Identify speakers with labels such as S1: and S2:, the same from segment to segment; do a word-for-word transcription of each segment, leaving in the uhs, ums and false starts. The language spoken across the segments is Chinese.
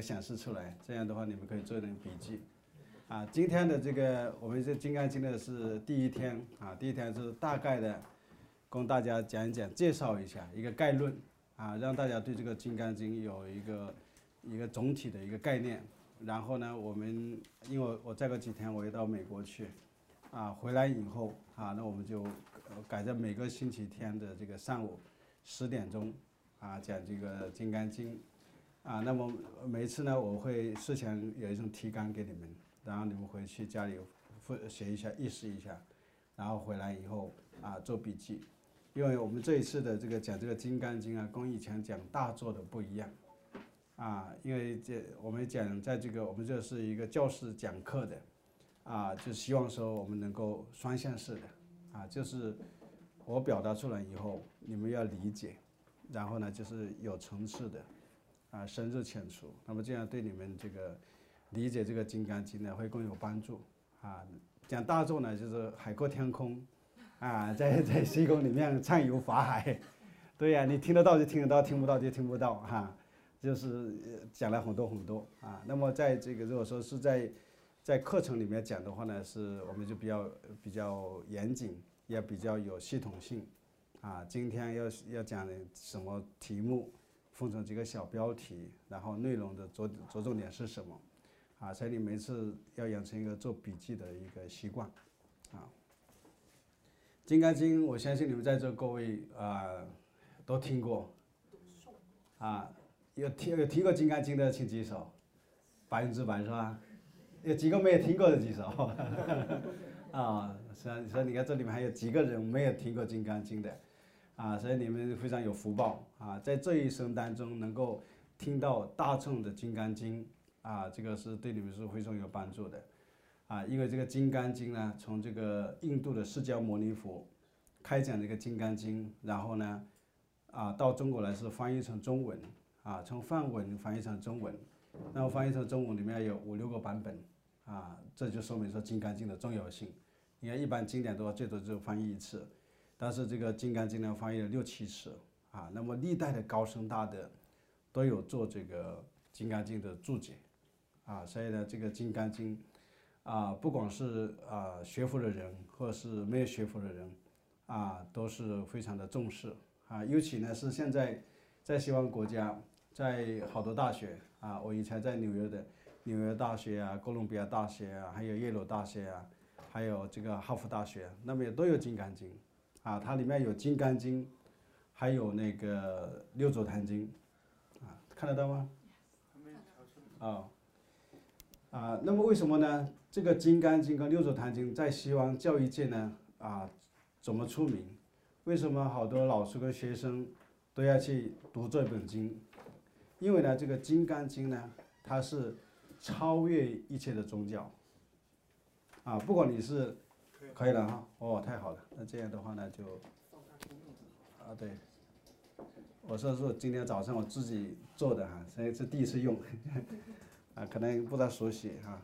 S1: 显示出来，这样的话你们可以做一点笔记。啊，今天的这个我们这《金刚经》的是第一天啊，第一天是大概的供大家讲一讲，介绍一下一个概论啊，让大家对这个《金刚经》有一个一个总体的一个概念。然后呢，我们因为我再过几天我要到美国去，啊，回来以后啊，那我们就改在每个星期天的这个上午十点钟啊讲这个《金刚经》啊。那么每一次呢，我会事前有一种提纲给你们。然后你们回去家里写一下，意识一下，然后回来以后啊做笔记，因为我们这一次的这个讲这个《金刚经》啊，跟以前讲大作的不一样啊，因为这我们讲在这个我们这是一个教室讲课的啊，就希望说我们能够双向式的啊，就是我表达出来以后，你们要理解，然后呢就是有层次的啊，深入浅出，那么这样对你们这个。理解这个《金刚经》呢，会更有帮助啊。讲大众呢，就是海阔天空啊，在在虚空里面畅游法海。对呀、啊，你听得到就听得到，听不到就听不到哈、啊。就是讲了很多很多啊。那么在这个如果说是在在课程里面讲的话呢，是我们就比较比较严谨，也比较有系统性啊。今天要要讲什么题目，分成几个小标题，然后内容的着着重点是什么？啊，所以你每次要养成一个做笔记的一个习惯，啊。《金刚经》，我相信你们在座各位啊都听过，啊，有听有听过《金刚经》的请举手，百分之百是吧？有几个没有听过的举手？啊，所以所以你看这里面还有几个人没有听过《金刚经》的，啊，所以你们非常有福报啊，在这一生当中能够听到大乘的《金刚经》。啊，这个是对你们是非常有帮助的，啊，因为这个《金刚经》呢，从这个印度的释迦牟尼佛开讲这个《金刚经》，然后呢，啊，到中国来是翻译成中文，啊，从梵文翻译成中文，那么翻译成中文里面有五六个版本，啊，这就说明说《金刚经》的重要性。你看一般经典的话，最多就翻译一次，但是这个《金刚经》呢，翻译了六七次，啊，那么历代的高僧大德都有做这个《金刚经》的注解。啊，所以呢，这个《金刚经》啊，不管是啊学佛的人，或者是没有学佛的人，啊，都是非常的重视啊。尤其呢是现在在西方国家，在好多大学啊，我以前在纽约的纽约大学啊、哥伦比亚大学啊，还有耶鲁大学啊，还有这个哈佛大学，那么也都有《金刚经》啊，它里面有《金刚经》，还有那个《六祖坛经》啊，看得到吗？啊。啊，那么为什么呢？这个《金刚经》跟《六祖坛经》在西方教育界呢，啊，怎么出名？为什么好多老师跟学生都要去读这本经？因为呢，这个《金刚经》呢，它是超越一切的宗教。啊，不管你是可以了哈，哦，太好了，那这样的话呢，就啊，对，我说是今天早上我自己做的哈，所以是第一次用。啊，可能不大熟悉哈，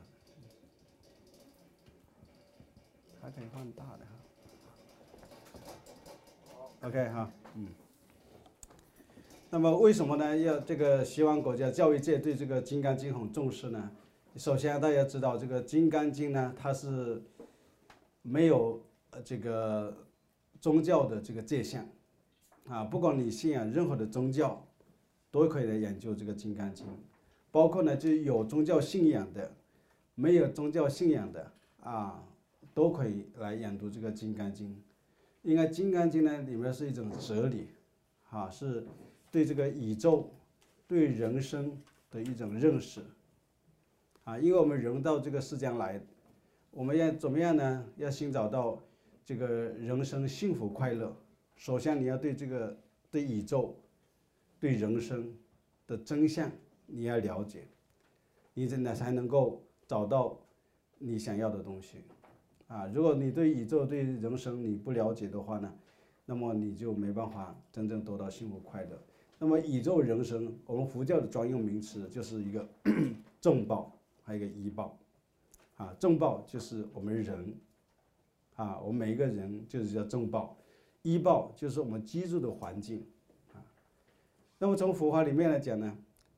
S1: 还可以放大的哈。OK 哈，嗯。那么为什么呢？要这个西方国家教育界对这个《金刚经》很重视呢？首先大家知道，这个《金刚经》呢，它是没有呃这个宗教的这个界限啊，不管你信仰任何的宗教，都可以来研究这个《金刚经》。包括呢，就有宗教信仰的，没有宗教信仰的啊，都可以来研读这个《金刚经》。应该《金刚经》呢，里面是一种哲理，啊，是对这个宇宙、对人生的一种认识，啊，因为我们人到这个世间来，我们要怎么样呢？要寻找到这个人生幸福快乐。首先，你要对这个对宇宙、对人生的真相。你要了解，你真的才能够找到你想要的东西，啊！如果你对宇宙、对人生你不了解的话呢，那么你就没办法真正得到幸福快乐。那么宇宙人生，我们佛教的专用名词就是一个正报，还有一个依报，啊，正报就是我们人，啊，我们每一个人就是叫正报，依报就是我们居住的环境，啊。那么从佛法里面来讲呢？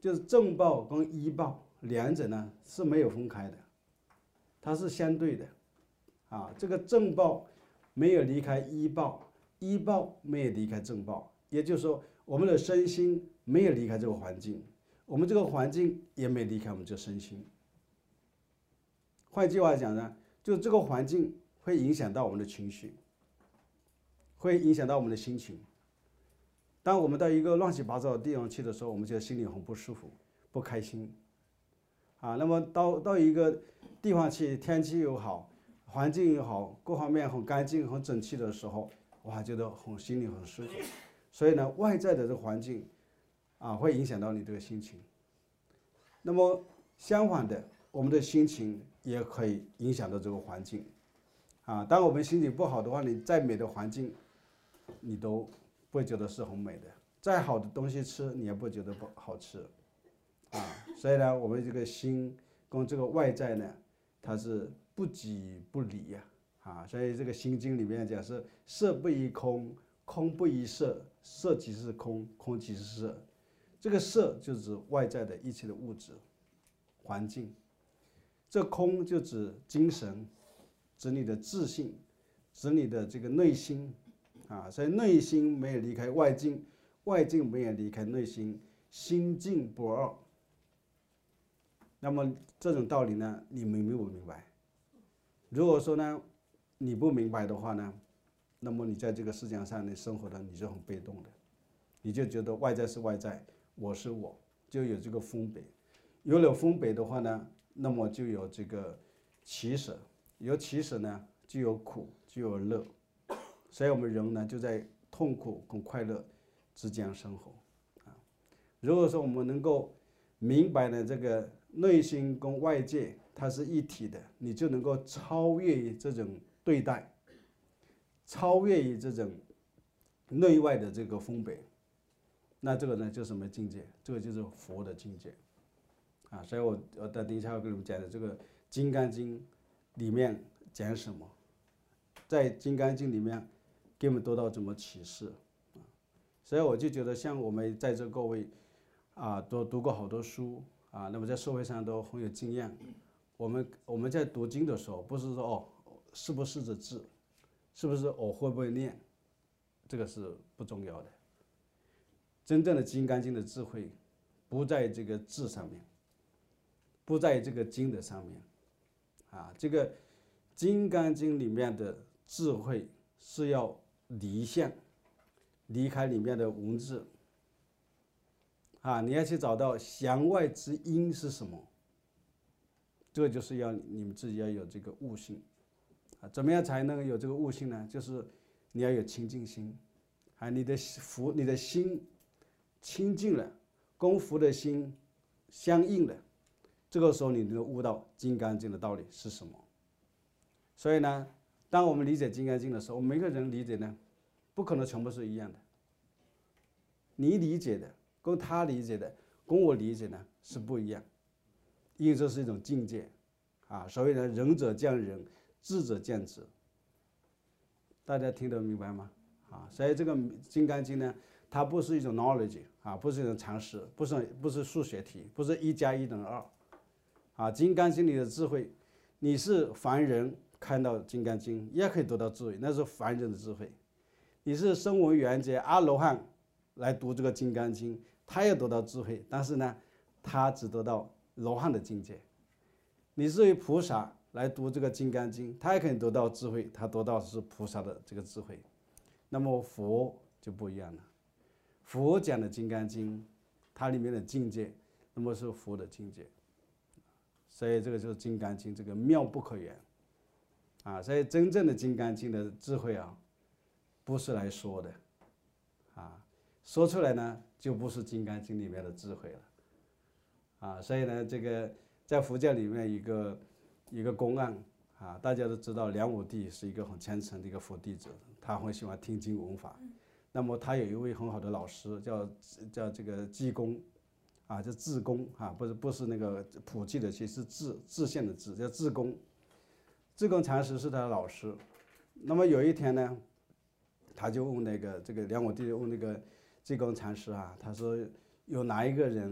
S1: 就是正报跟依报两者呢是没有分开的，它是相对的啊。这个正报没有离开依报，依报没有离开正报，也就是说，我们的身心没有离开这个环境，我们这个环境也没离开我们这身心。换句话讲呢，就这个环境会影响到我们的情绪，会影响到我们的心情。当我们到一个乱七八糟的地方去的时候，我们就心里很不舒服、不开心啊。那么到到一个地方去，天气又好，环境又好，各方面很干净、很整齐的时候，哇，觉得很心里很舒服。所以呢，外在的这个环境啊，会影响到你这个心情。那么相反的，我们的心情也可以影响到这个环境啊。当我们心情不好的话，你再美的环境，你都不会觉得是很美的，再好的东西吃，你也不会觉得不好吃，啊，所以呢，我们这个心跟这个外在呢，它是不即不离呀，啊，所以这个心经里面讲是色不异空，空不异色，色即是空，空即是色，这个色就指外在的一切的物质环境，这空就指精神，指你的自信，指你的这个内心。啊，所以内心没有离开外境，外境没有离开内心，心境不二。那么这种道理呢，你明不明白？如果说呢，你不明白的话呢，那么你在这个世界上你生活的你就很被动的，你就觉得外在是外在，我是我，就有这个分别。有了分别的话呢，那么就有这个取舍，有取舍呢，就有苦，就有乐。所以我们人呢就在痛苦跟快乐之间生活啊。如果说我们能够明白了这个内心跟外界它是一体的，你就能够超越于这种对待，超越于这种内外的这个分别。那这个呢就是什么境界？这个就是佛的境界啊。所以我我等一下要跟你们讲的这个《金刚经》里面讲什么，在《金刚经》里面给我们得到怎么启示啊？所以我就觉得，像我们在座各位啊，都读过好多书啊，那么在社会上都很有经验。我们我们在读经的时候，不是说哦是不是这字，是不是我会不会念，这个是不重要的。真正的《金刚经》的智慧，不在这个字上面，不在这个经的上面啊。这个《金刚经》里面的智慧是要离相，离开里面的文字啊，你要去找到弦外之音是什么，这个就是要你们自己要有这个悟性啊。怎么样才能有这个悟性呢？就是你要有清净心啊，你的福，你的心清净了，跟福的心相应了，这个时候你能悟到《金刚经》的道理是什么。所以呢，当我们理解《金刚经》的时候，每个人理解呢，不可能全部是一样的。你理解的跟他理解的跟我理解呢是不一样，因为这是一种境界啊。所以呢，仁者见仁，智者见智。大家听得明白吗？啊，所以这个《金刚经》呢，它不是一种 knowledge 啊，不是一种常识，不是不是数学题，不是一加一等于二啊。《金刚经》里的智慧，你是凡人看到《金刚经》也可以得到智慧，那是凡人的智慧。你是声闻缘觉阿罗汉来读这个《金刚经》，他也得到智慧，但是呢，他只得到罗汉的境界。你是菩萨来读这个《金刚经》，他也可以得到智慧，他得到是菩萨的这个智慧。那么佛就不一样了，佛讲的《金刚经》，它里面的境界，那么是佛的境界。所以这个就是《金刚经》这个妙不可言啊。所以真正的《金刚经》的智慧啊，不是来说的啊，说出来呢就不是《金刚经》里面的智慧了啊。所以呢，这个在佛教里面一个一个公案啊，大家都知道梁武帝是一个很虔诚的一个佛弟子，他很喜欢听经闻法。那么他有一位很好的老师，叫叫这个济公啊，叫智公啊，不是不是那个普济的济，是智智县的智，叫智公。智公禅师是他的老师。那么有一天呢，他就问那个这个梁武帝问那个济公禅师啊，他说有哪一个人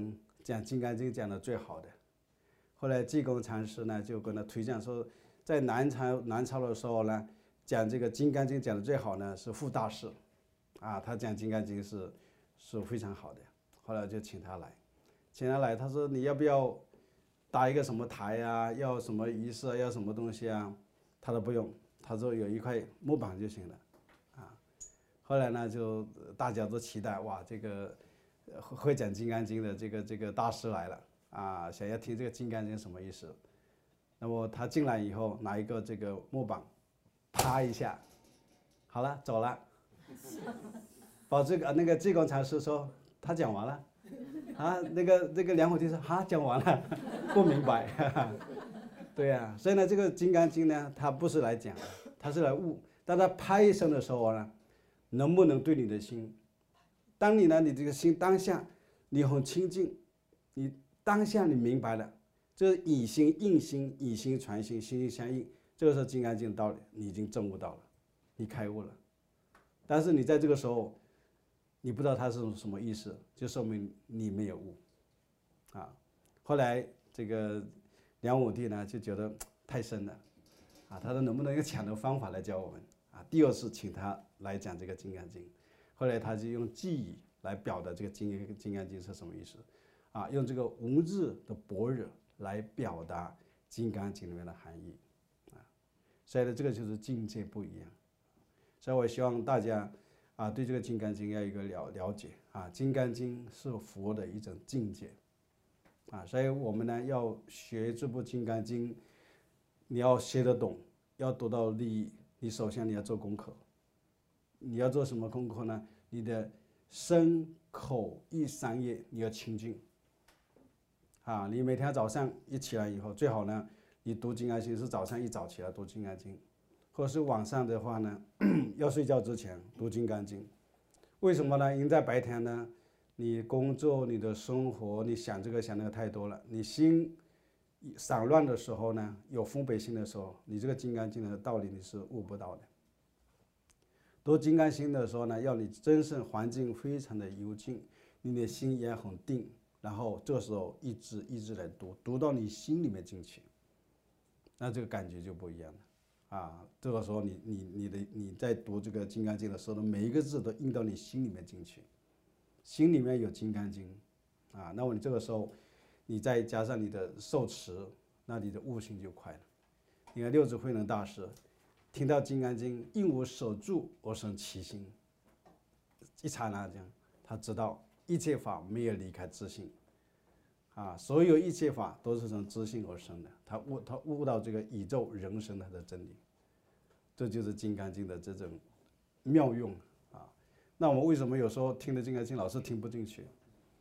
S1: 讲《金刚经》讲的最好的。后来济公禅师呢就跟他推荐说，在南朝南朝的时候呢，讲这个《金刚经》讲的最好呢是傅大师，啊，他讲《金刚经》是是非常好的。后来就请他来，请他来，他说你要不要搭一个什么台啊？要什么仪式啊？要什么东西啊？他说不用，他说有一块木板就行了，啊。后来呢，就大家都期待，哇，这个会讲《金刚经》的这个这个大师来了啊，想要听这个《金刚经》什么意思。那么他进来以后，拿一个这个木板，啪一下，好了，走了。把这个那个济公禅师说他讲完了，啊，那个那个梁武帝说哈讲完了，不明白。对呀、啊，所以呢，这个《金刚经》呢，它不是来讲的，它是来悟。当他啪一声的时候呢，能不能对你的心？当你呢，你这个心当下你很清净，你当下你明白了，这以心应心，以心传心，心心相印，这个是《金刚经》的道理，你已经证悟到了，你开悟了。但是你在这个时候，你不知道它是什么意思，就说明你没有悟，啊。后来这个梁武帝呢就觉得太深了，啊，他说能不能用抢的方法来教我们啊？第二次请他来讲这个《金刚经》，后来他就用记忆来表达这个金《金刚经》是什么意思，啊，用这个无日的般若来表达《金刚经》里面的含义，啊，所以呢，这个就是境界不一样。所以我希望大家啊对这个《金刚经》要有一个了了解啊，《金刚经》是佛的一种境界。啊，所以我们呢要学这部《金刚经》，你要学得懂，要得到利益，你首先你要做功课。你要做什么功课呢？你的身口意三业你要清净。啊，你每天早上一起来以后，最好呢，你读《金刚经》是早上一早起来读《金刚经》，或者是晚上的话呢，要睡觉之前读《金刚经》。为什么呢？因为在白天呢，你工作、你的生活，你想这个想那个太多了，你心散乱的时候呢，有分别心的时候，你这个《金刚经》的道理你是悟不到的。读《金刚经》的时候呢，要你真正环境非常的幽静，你的心也很定，然后这时候一字一字来读，读到你心里面进去，那这个感觉就不一样了啊！这个时候你你你的你在读这个《金刚经》的时候，每一个字都印到你心里面进去。心里面有《金刚经》，啊，那么你这个时候，你再加上你的受持，那你的悟性就快了。你看六祖慧能大师，听到《金刚经》，应无所住而生其心，一刹那这样，他知道一切法没有离开自性，啊，所有一切法都是从自性而生的。他悟他悟到这个宇宙人生它的真理，这就是《金刚经》的这种妙用。那我们为什么有时候听的《金刚经》老是听不进去？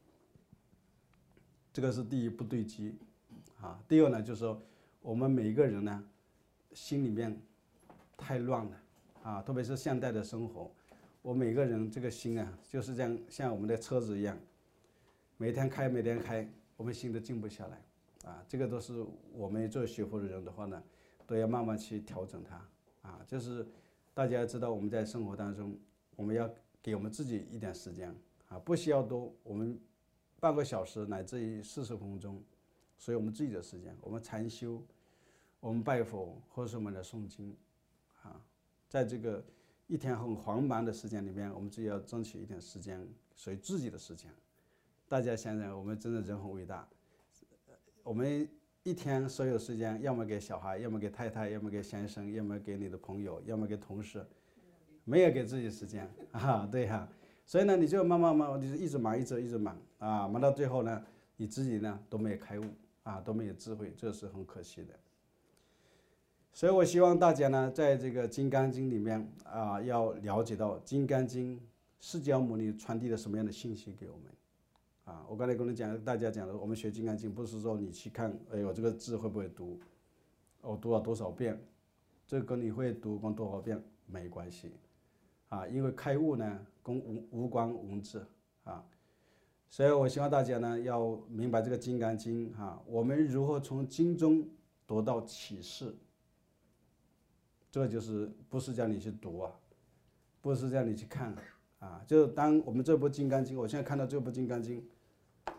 S1: 这个是第一不对机，啊，第二呢，就是说我们每一个人呢，心里面太乱了，啊，特别是现代的生活，我每个人这个心啊，就是这样，像我们的车子一样，每天开每天开，我们心都静不下来，啊，这个都是我们做学佛的人的话呢，都要慢慢去调整它，啊，就是大家要知道我们在生活当中，我们要给我们自己一点时间啊，不需要多，我们半个小时乃至于四十分钟，所以我们自己的时间，我们禅修，我们拜佛，或是我们的诵经，啊，在这个一天很繁忙的时间里面，我们自己要争取一点时间，属于自己的时间。大家想想，我们真的人很伟大，我们一天所有时间，要么给小孩，要么给太太，要么给先生，要么给你的朋友，要么给同事。没有给自己时间啊，对哈、啊，所以呢，你就慢慢慢，你就一直忙，一直一直忙啊，忙到最后呢，你自己呢都没有开悟啊，都没有智慧，这是很可惜的。所以我希望大家呢，在这个《金刚经》里面啊，要了解到《金刚经》释迦牟尼传递了什么样的信息给我们啊。我刚才跟你讲，大家讲的，我们学《金刚经》不是说你去看，哎，我这个字会不会读，我读了多少遍，这跟你会读光多少遍没关系。啊，因为开悟呢，跟无无关文字啊，所以我希望大家呢要明白这个《金刚经》啊，我们如何从经中得到启示，这就是不是叫你去读啊，不是叫你去看啊，就是当我们这部《金刚经》，我现在看到这部《金刚经》，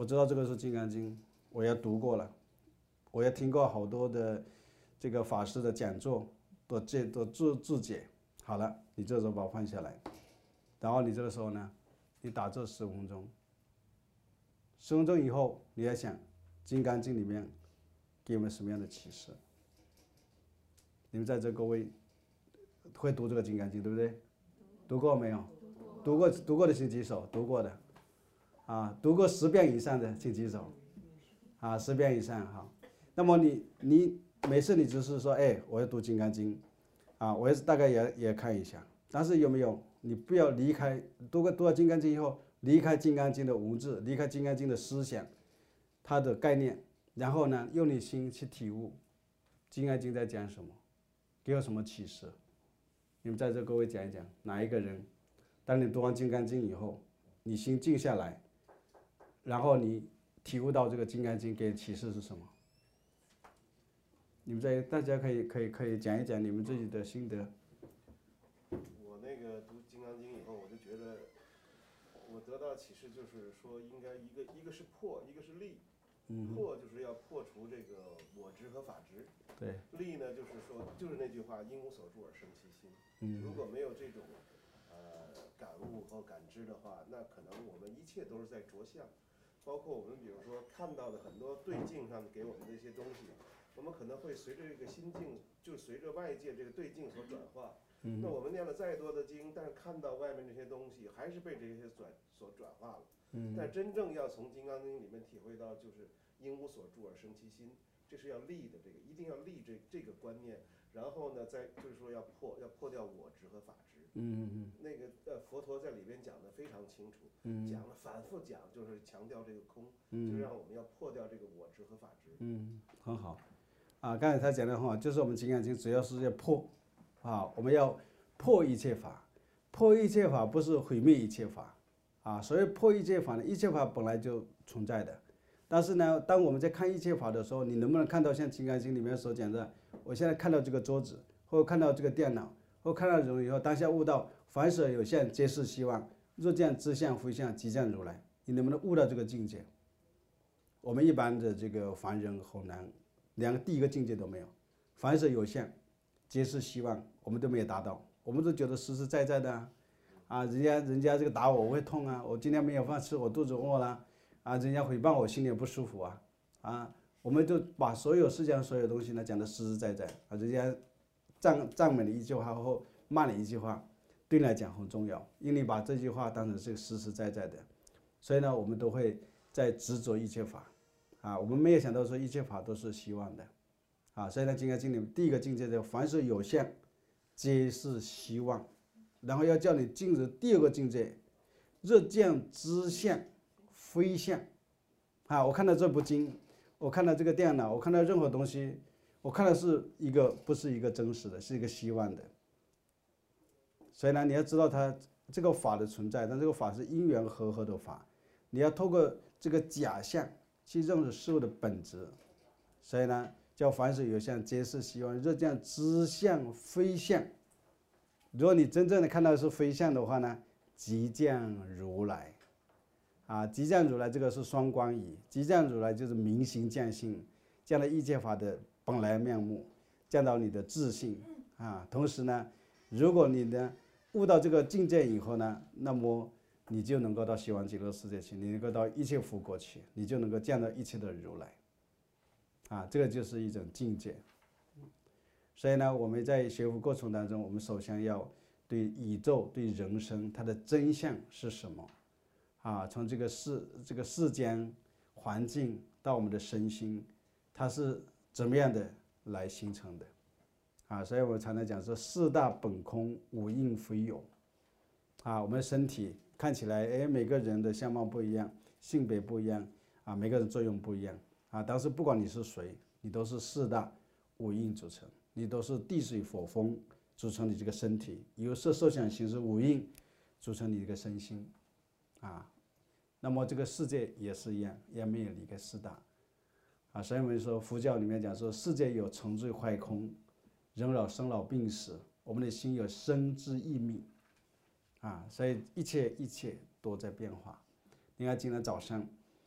S1: 我知道这个是《金刚经》，我也读过了，我也听过好多的这个法师的讲座，都这都注注解。好了，你这时候把它放下来，然后你这个时候呢，你打这十五分钟，十分钟以后，你要想《金刚经》里面给我们什么样的启示？你们在这各位会读这个《金刚经》，对不对？读过没有？读过读过的请举手，读过的，啊，读过十遍以上的请举手，啊，十遍以上好。那么你你每次你只是说，哎，我要读《金刚经》，啊，我也是大概也也看一下，但是有没有你不要离开读过读了《金刚经》以后，离开《金刚经》的文字，离开《金刚经》的思想，它的概念，然后呢，用你心去体悟，《金刚经》在讲什么，给我什么启示？你们在这各位讲一讲，哪一个人，当你读完《金刚经》以后，你心静下来，然后你体悟到这个《金刚经》给启示是什么？你们在大家可以可以可以讲一讲你们自己的心得。
S2: 我那个读《金刚经》以后，我就觉得，我得到启示就是说，应该一个一个是破，一个是立。
S1: 嗯、
S2: 破就是要破除这个我执和法执。
S1: 对。
S2: 立呢，就是说，就是那句话，因无所住而生其心。
S1: 嗯。
S2: 如果没有这种呃感悟和感知的话，那可能我们一切都是在着相。包括我们比如说看到的很多对境上给我们的一些东西，我们可能会随着这个心境，就随着外界这个对境所转化。嗯、那我们念了再多的经，但是看到外面这些东西，还是被这些转所转化了。嗯、但真正要从《金刚经》里面体会到，就是因无所住而生其心，这是要立的，这个一定要立这这个观念。然后呢，再就是说要破，要破掉我执和法执。嗯嗯。那个呃，佛陀在里边讲的非常清楚，嗯、讲了反复讲，就是强调这个空，嗯、就让我们要破掉这个我执和法执。
S1: 嗯，很好。啊，刚才他讲的很好，就是我们《金刚经》主要是要破，啊，我们要破一切法，破一切法不是毁灭一切法，啊，所以破一切法呢，一切法本来就存在的，但是呢，当我们在看一切法的时候，你能不能看到像《金刚经》里面所讲的？我现在看到这个桌子，或看到这个电脑，或看到人以后，当下悟到凡所有相，皆是希望。若见知相非相，即见如来。你能不能悟到这个境界？我们一般的这个凡人很难，连第一个境界都没有。凡所有相，皆是希望，我们都没有达到。我们都觉得实实在在的啊，啊，人家人家这个打我，我会痛啊，我今天没有饭吃，我肚子饿了，啊，人家诽谤我，心里不舒服啊，啊。我们就把所有世界上所有东西呢讲得实实在在啊，人家赞赞美你一句话或骂你一句话，对你来讲很重要，因为你把这句话当成是实实在在的，所以呢，我们都会在执着一切法，啊，我们没有想到说一切法都是希望的，啊，所以呢，《金刚经》里面第一个境界叫凡是有相，皆是希望，然后要叫你进入第二个境界，若见知相非相，啊，我看到这部经。我看到这个电脑，我看到任何东西，我看到是一个不是一个真实的，是一个希望的。所以呢，你要知道它这个法的存在，但这个法是因缘和合的法，你要透过这个假象去认识事物的本质。所以呢，叫凡所有相，皆是希望。若见知相非相，如果你真正的看到是非相的话呢，即见如来。啊，即见如来这个是双关语，即见如来就是明心见性，见到一切法的本来面目，见到你的自信啊。同时呢，如果你呢悟到这个境界以后呢，那么你就能够到西方极乐世界去，你能够到一切佛国去，你就能够见到一切的如来。啊，这个就是一种境界。所以呢，我们在学佛过程当中，我们首先要对宇宙、对人生它的真相是什么？啊，从这个世这个世间环境到我们的身心，它是怎么样的来形成的？啊，所以我常常讲说四大本空，五应非有。啊，我们身体看起来，哎，每个人的相貌不一样，性别不一样，啊，每个人作用不一样，啊，但是不管你是谁，你都是四大五应组成，你都是地水火风组成你这个身体，由色受想行识五应组成你这个身心。啊，那么这个世界也是一样，也没有离开四大，啊，所以我们说佛教里面讲说，世界有成住坏空，人老生老病死，我们的心有生之异命，啊，所以一切一切都在变化。你看今天早上，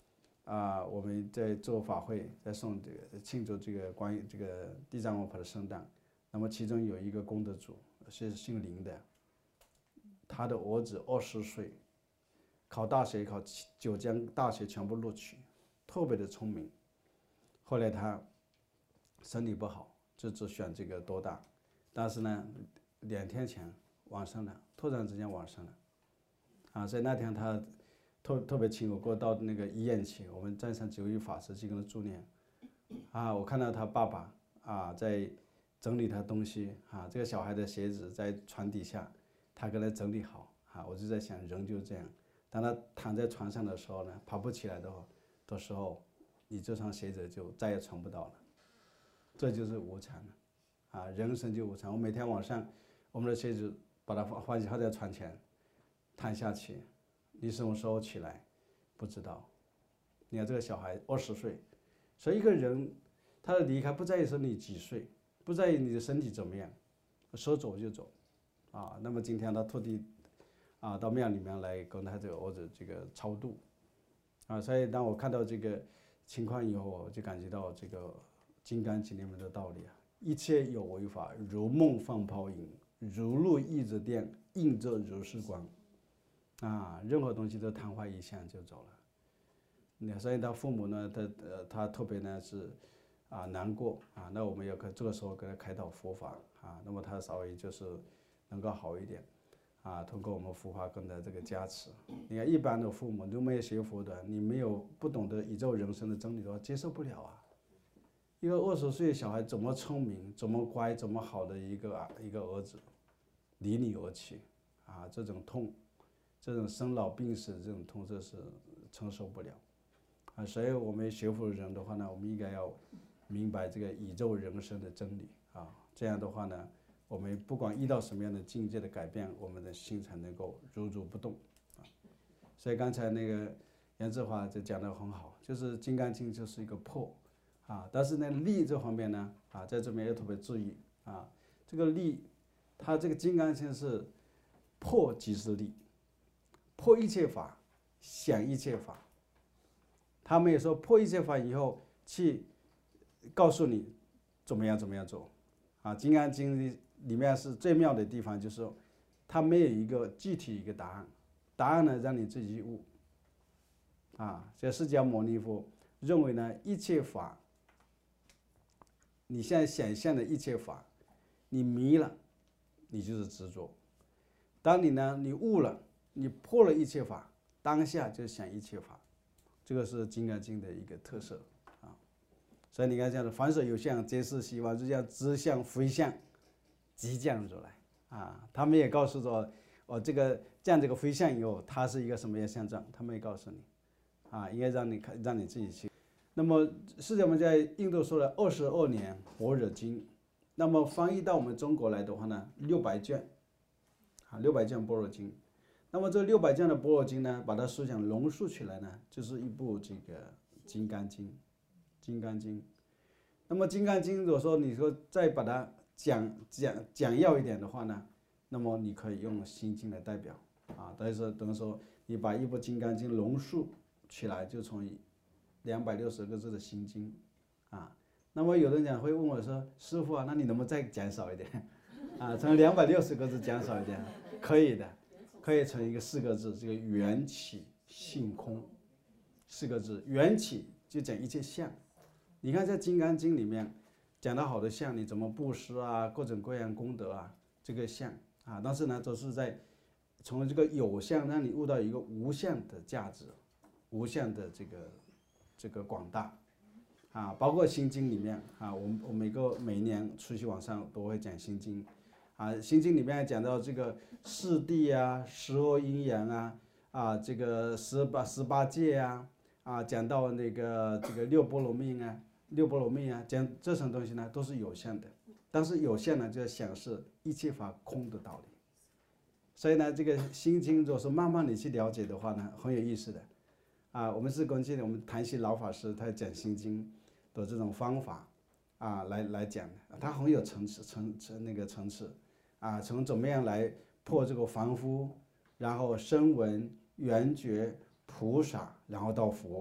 S1: 啊，我们在做法会，在送这个庆祝这个关于这个地藏王菩萨的圣诞。那么其中有一个功德主是姓林的，他的儿子二十岁，考大学考九江大学全部录取，特别的聪明。后来他身体不好，就只选这个多大，但是呢，两天前往生了，突然之间往生了，啊，所以那天他特特别请我过到那个医院去，我们站上九一法师去跟他助念，啊，我看到他爸爸啊在整理他东西啊，这个小孩的鞋子在床底下，他给他整理好啊，我就在想人就这样，当他躺在床上的时候呢，爬不起来的的时候，你这双鞋子就再也穿不到了，这就是无常了，啊，人生就无常。我每天晚上，我们的鞋子把它放放放在床前，躺下去，你什么时候起来，不知道。你看这个小孩二十岁，所以一个人他的离开不在于说你几岁，不在于你的身体怎么样，说走就走，啊，那么今天他特地啊到庙里面来跟他这个儿子这个超度，啊，所以当我看到这个情况以后，我就感觉到这个《金刚经》里面的道理啊，一切有为法，如梦幻泡影，如露亦之电，映着如是光，啊，任何东西都昙花一现就走了。那所以他父母呢，他呃他特别呢是啊难过啊，那我们要这个时候给他开导佛法啊，那么他稍微就是能够好一点啊，通过我们佛法跟的这个加持。你看一般的父母都没有学佛的，你没有不懂得宇宙人生的真理的话，接受不了啊。一个二十岁的小孩怎么聪明，怎么乖，怎么好的一个啊一个儿子，离你而去啊，这种痛，这种生老病死这种痛，这是承受不了。啊，所以我们学佛的人的话呢，我们应该要明白这个宇宙人生的真理啊。这样的话呢，我们不管遇到什么样的境界的改变，我们的心才能够如如不动啊。所以刚才那个杨志华就讲得很好，就是《金刚经》就是一个破啊，但是呢力这方面呢啊，在这边要特别注意啊，这个力，它这个《金刚经》是破即是力，破一切法，想一切法。他们也说破一切法以后去告诉你怎么样怎么样做，啊，《金刚经》里面是最妙的地方，就是说它没有一个具体一个答案，答案呢让你自己悟，啊，这释迦牟尼佛认为呢一切法，你现在想象的一切法，你迷了，你就是执着；当你呢你悟了，你破了一切法，当下就想一切法。这个是《金刚经》的一个特色啊，所以你看这样的，凡所有相，皆是虚妄，就像知相、非相即将如来啊。他们也告诉说，哦，这个这样这个非相以后，它是一个什么样相状，他们也告诉你啊，应该让你看，让你自己去。那么释迦牟尼在印度说了二十二年般若经，那么翻译到我们中国来的话呢，六百卷啊，六百卷般若经。那么这六百卷的般若经呢，把它思想浓缩起来呢，就是一部这个《金刚经》。金刚经。那么《金刚经》如果说你说再把它讲讲讲要一点的话呢，那么你可以用《心经》来代表啊，等于说等于说你把一部《金刚经》浓缩起来，就从两百六十个字的《心经》啊。那么有人讲会问我说，师父啊，那你能不能再讲少一点啊？从两百六十个字讲少一点，可以的。可以成一个四个字，这个缘起性空四个字。缘起就讲一切相，你看在《金刚经》里面讲到好的相，你怎么布施啊，各种各样功德啊，这个相啊，但是呢，都是在从这个有相让你悟到一个无相的价值，无相的这个这个广大啊，包括《心经》里面啊，我们我每个每年出去往上都会讲《心经》。啊，《心经》里面讲到这个四谛啊、十二因缘啊、啊这个十八十八界啊、啊讲到那个这个六波罗蜜啊、六波罗蜜啊，讲这种东西呢都是有限的，但是有限呢就要想是一切法空的道理。所以呢，这个《心经》如果说慢慢你去了解的话呢，很有意思的。啊，我们是根据我们谭鑫老法师他讲《心经》的这种方法啊来来讲的，他很有层次层层那个层次。啊，从怎么样来破这个凡夫，然后声闻、缘觉、菩萨，然后到佛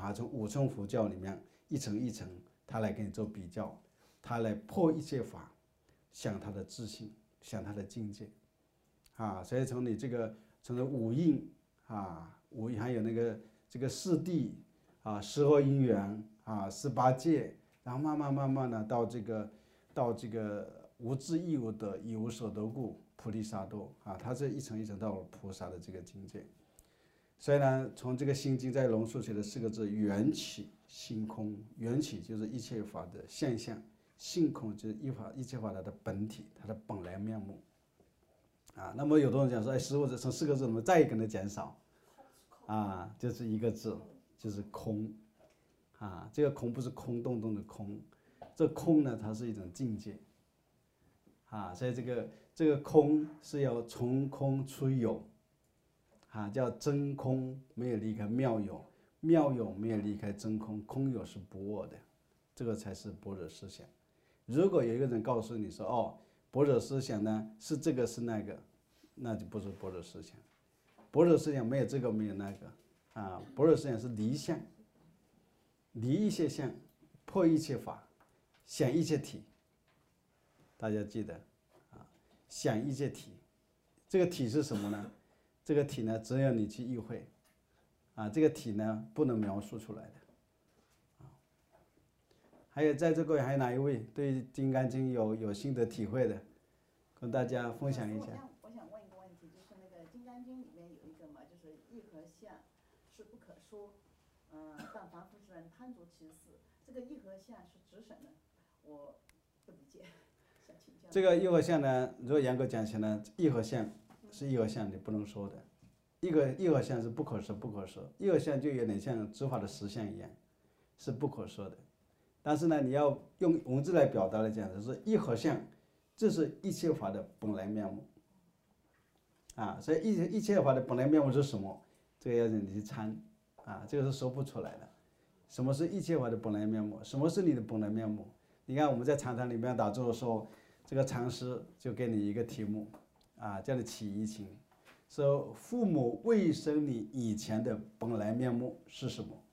S1: 啊，从五乘佛教里面一层一层，他来给你做比较，他来破一切法，想他的自信，想他的境界，啊，所以从你这个从这五印啊，五印还有那个这个四谛啊，十二因缘啊，十八界，然后慢慢慢慢的到这个到这个无智亦无得，亦无所得故，菩提萨埵啊，它这一层一层到了菩萨的这个境界。所以呢，从这个心经再浓缩起来四个字：缘起性空。缘起就是一切法的现象，性空就是一法一切法它的本体，它的本来面目。啊，那么有的人讲说，哎，师父这从四个字，我们再一个的减少，啊，就是一个字，就是空。啊，这个空不是空洞洞的空，这空呢，它是一种境界。啊，所以这个这个空是要从空出有。啊，叫真空，没有离开妙有，妙有没有离开真空，空有是不二的，这个才是般若思想。如果有一个人告诉你说，哦，般若思想呢是这个是那个，那就不是般若思想。般若思想没有这个没有那个，啊，般若思想是离相，离一切相，破一切法，想一切体。大家记得，啊，想一切体，这个体是什么呢？这个体呢，只有你去意会，啊，这个体呢不能描述出来的，啊。还有在这个还有哪一位对《金刚经》有有心得体会的，跟大家分享一下。
S3: 我想问一个问题，就是那个《金刚经》里面有一个嘛，就是义和相是不可说，嗯、呃，但凡夫之人贪着其事。这个义和相是指什么？我不理解，想请教。
S1: 这个义和相呢，如果严格讲起来，义和相。是义和相，你不能说的。一个义和相是不可说，不可说。义和相就有点像诸法的实相一样，是不可说的。但是呢，你要用文字来表达来讲，就是义和相，这是一切法的本来面目。啊，所以一一切法的本来面目是什么？这个要你去参，啊，这个是说不出来的。什么是一切法的本来面目？什么是你的本来面目？你看我们在禅堂里面打坐的时候，这个禅师就给你一个题目。啊，叫你起疑情，说父母未生你以前的本来面目是什么？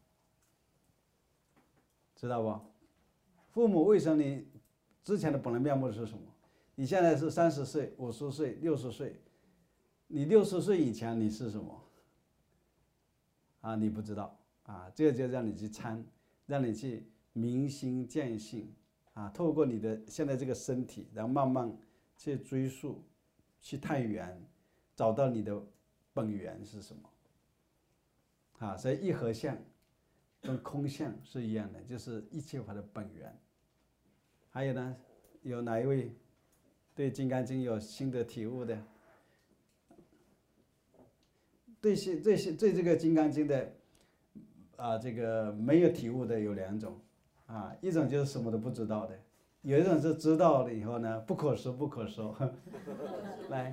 S1: 知道不？父母未生你之前的本来面目是什么？你现在是三十岁、五十岁、六十岁，你六十岁以前你是什么？啊，你不知道啊，这个就让你去参，让你去明心见性啊，透过你的现在这个身体，然后慢慢去追溯。去探源，找到你的本源是什么？啊，所以义和相跟空相是一样的，就是一切法的本源。还有呢，有哪一位对《金刚经》有新的体悟的？对些这些对这个《金刚经》的啊，这个没有体悟的有两种啊，一种就是什么都不知道的。有一种是知道了以后呢，不可说不可说，来。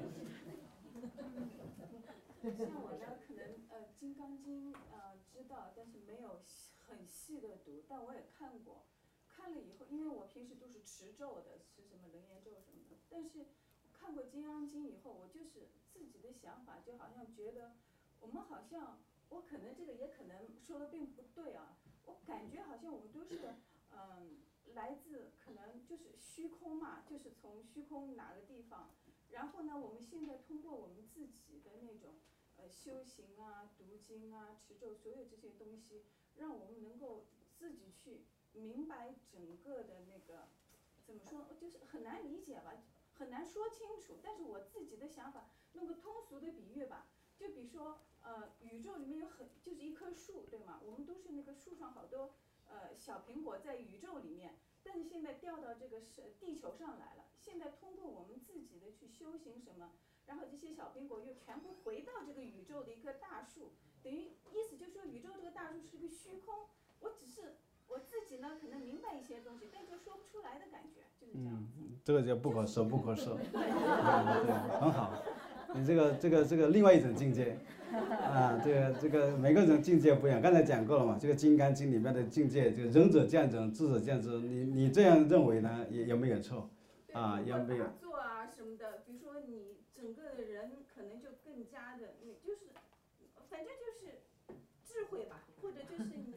S4: 像我呢，可能呃《金刚经》呃知道，但是没有很细的读，但我也看过。看了以后，因为我平时都是持咒的，持什么楞严咒什么的，但是看过《金刚经》以后，我就是自己的想法，就好像觉得我们好像，我可能这个也可能说的并不对啊，我感觉好像我们都是嗯。呃来自可能就是虚空嘛，就是从虚空哪个地方，然后呢，我们现在通过我们自己的那种呃修行啊、读经啊、持咒，所有这些东西，让我们能够自己去明白整个的那个怎么说，就是很难理解吧，很难说清楚。但是我自己的想法，弄个通俗的比喻吧，就比如说呃，宇宙里面有很就是一棵树，对吗？我们都是那个树上好多。呃，小苹果在宇宙里面，但是现在掉到这个是地球上来了。现在通过我们自己的去修行什么，然后这些小苹果又全部回到这个宇宙的一棵大树，等于意思就是说宇宙这个大树是个虚空。我只是我自己呢，可能明白一些东西，但就说不出来的感觉，就是这样。
S1: 嗯，这个叫不可说不可说。对对，很好。你这个这个这个另外一种境界。啊，这个这个每个人境界不一样，刚才讲过了嘛。这个《金刚经》里面的境界，就仁者见仁，智者见智。你你这样认为呢，也也没有错，啊，也没有。
S4: 做啊什么的，比如说你整个的人可能就更加的，你就是，反正就是智慧吧，或者就是你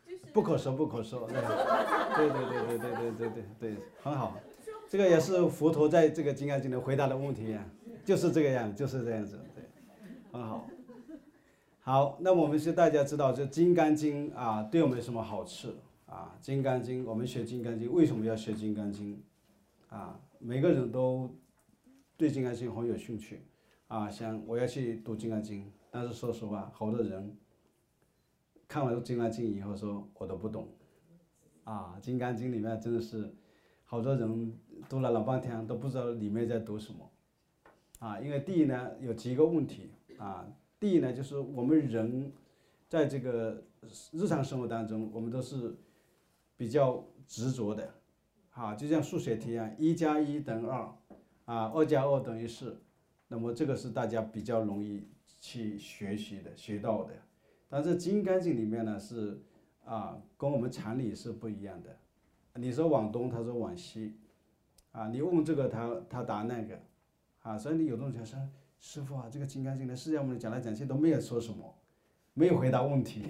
S1: 不可说不可说，对对对对对对对对对对，很好。这个也是佛陀在这个《金刚经》里回答的问题呀、啊，就是这个样，就是这样子，对，很好。好，那我们是大家知道，这《金刚经》啊，对我们有什么好处啊？《金刚经》，我们学《金刚经》，为什么要学《金刚经》啊？每个人都对《金刚经》很有兴趣啊，想我要去读《金刚经》，但是说实话，好多人看完《金刚经》以后说，我都不懂啊，《金刚经》里面真的是好多人读了老半天都不知道里面在读什么啊，因为第一呢有几个问题啊。第一呢，就是我们人在这个日常生活当中，我们都是比较执着的，啊，就像数学题一样，一加一等于二，啊，二加二等于四，那么这个是大家比较容易去学习的、学到的。但是《金刚经》里面呢是啊，跟我们常理是不一样的。你说往东，他说往西，啊，你问这个他他答那个，啊，所以你有的人说。师父啊，这个《金刚经》呢，释迦牟尼讲来讲去都没有说什么，没有回答问题，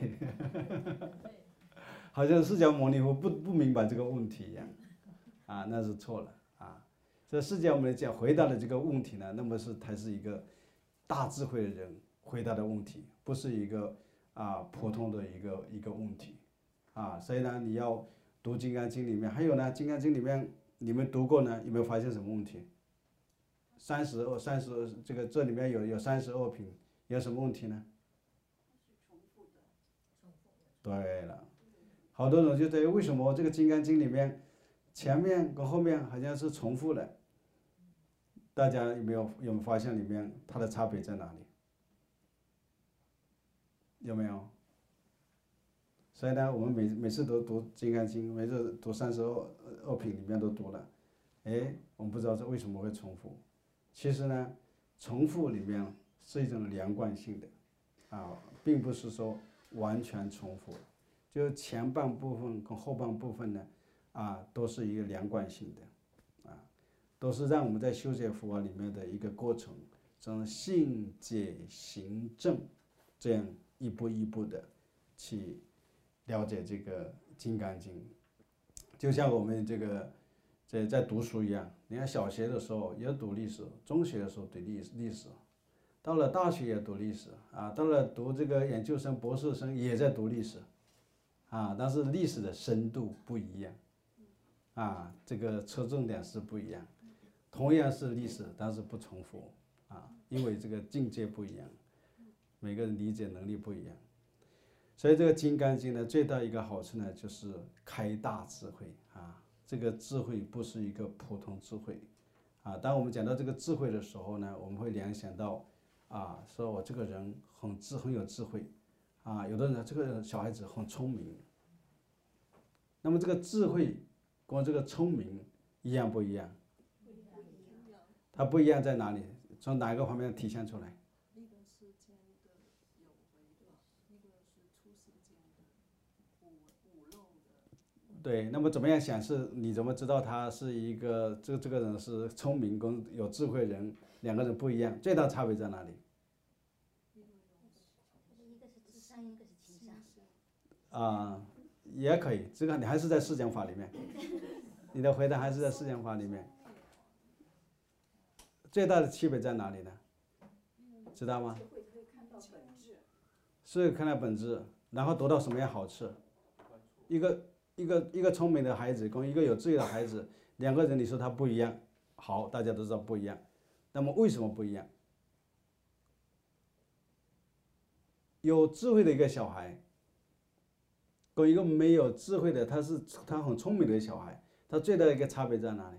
S1: 好像释迦牟尼佛不不明白这个问题一样，啊，那是错了啊。这释迦牟尼讲回答的这个问题呢，那么是他是一个大智慧的人回答的问题，不是一个啊普通的一个一个问题，啊，所以呢，你要读《金刚经》里面，还有呢，《金刚经》里面你们读过呢，有没有发现什么问题？三十二，三十这个这里面有有三十二品，有什么问题呢？对了，好多人就在为什么这个《金刚经》里面前面跟后面好像是重复的？大家有没有有没有发现里面它的差别在哪里？有没有？所以呢，我们每每次都读《金刚经》，每次读三十二二品里面都读了，哎，我们不知道这为什么会重复。其实呢，重复里面是一种连贯性的，啊，并不是说完全重复，就前半部分跟后半部分呢，啊，都是一个连贯性的，啊，都是让我们在修学佛法里面的一个过程，从信解行证，这样一步一步的去了解这个《金刚经》，就像我们这个。在在读书一样，你看小学的时候也读历史，中学的时候读历历史，到了大学也读历史啊，到了读这个研究生、博士生也在读历史，啊，但是历史的深度不一样，啊，这个侧重点是不一样，同样是历史，但是不重复啊，因为这个境界不一样，每个人理解能力不一样，所以这个《金刚经》呢，最大一个好处呢，就是开大智慧啊。这个智慧不是一个普通智慧，啊，当我们讲到这个智慧的时候呢，我们会联想到，啊，说我这个人很智很有智慧，啊，有的人这个小孩子很聪明，那么这个智慧跟这个聪明一样不一样？不一样。它不一样在哪里？从哪个方面体现出来？
S5: 一个世间的有为的，一个是出世间的五五漏的。
S1: 对，那么怎么样显示？你怎么知道他是一个这这个人是聪明跟有智慧人两个人不一样？最大差别在哪里？
S6: 一个是智商，一个是情商。
S1: 啊，也可以，这个你还是在释讲法里面，你的回答还是在释讲法里面。最大的区别在哪里呢？知道吗？是看到本质，然后得到什么样好处？一个。一个一个聪明的孩子跟一个有智慧的孩子，两个人你说他不一样，好，大家都知道不一样。那么为什么不一样？有智慧的一个小孩，跟一个没有智慧的，他是他很聪明的小孩，他最大的一个差别在哪里？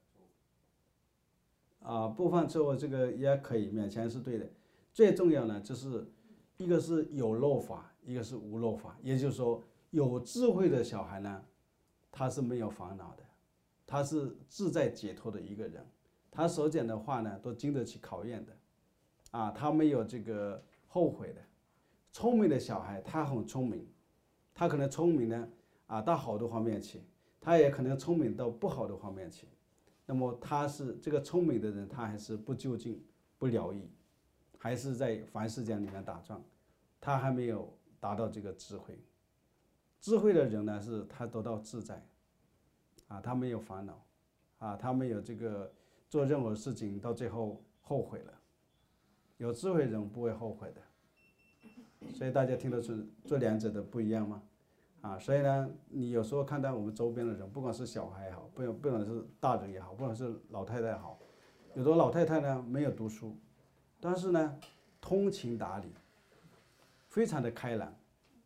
S1: 啊，不犯错误这个也可以勉强是对的。最重要呢，就是一个是有漏法，一个是无漏法，也就是说。有智慧的小孩呢，他是没有烦恼的，他是自在解脱的一个人，他所讲的话呢，都经得起考验的，啊，他没有这个后悔的。聪明的小孩，他很聪明，他可能聪明呢，啊，到好的方面去，他也可能聪明到不好的方面去。那么他是这个聪明的人，他还是不究竟、不了义，还是在凡世间里面打转，他还没有达到这个智慧。 智慧的人呢，是他得到自在，啊，他没有烦恼，啊，他没有这个做任何事情到最后后悔了。有智慧人不会后悔的，所以大家听得出这两者的不一样吗？啊，所以呢，你有时候看到我们周边的人，不管是小孩也好，不不管是大人也好，不管是老太太也好，有的老太太呢没有读书，但是呢通情达理，非常的开朗。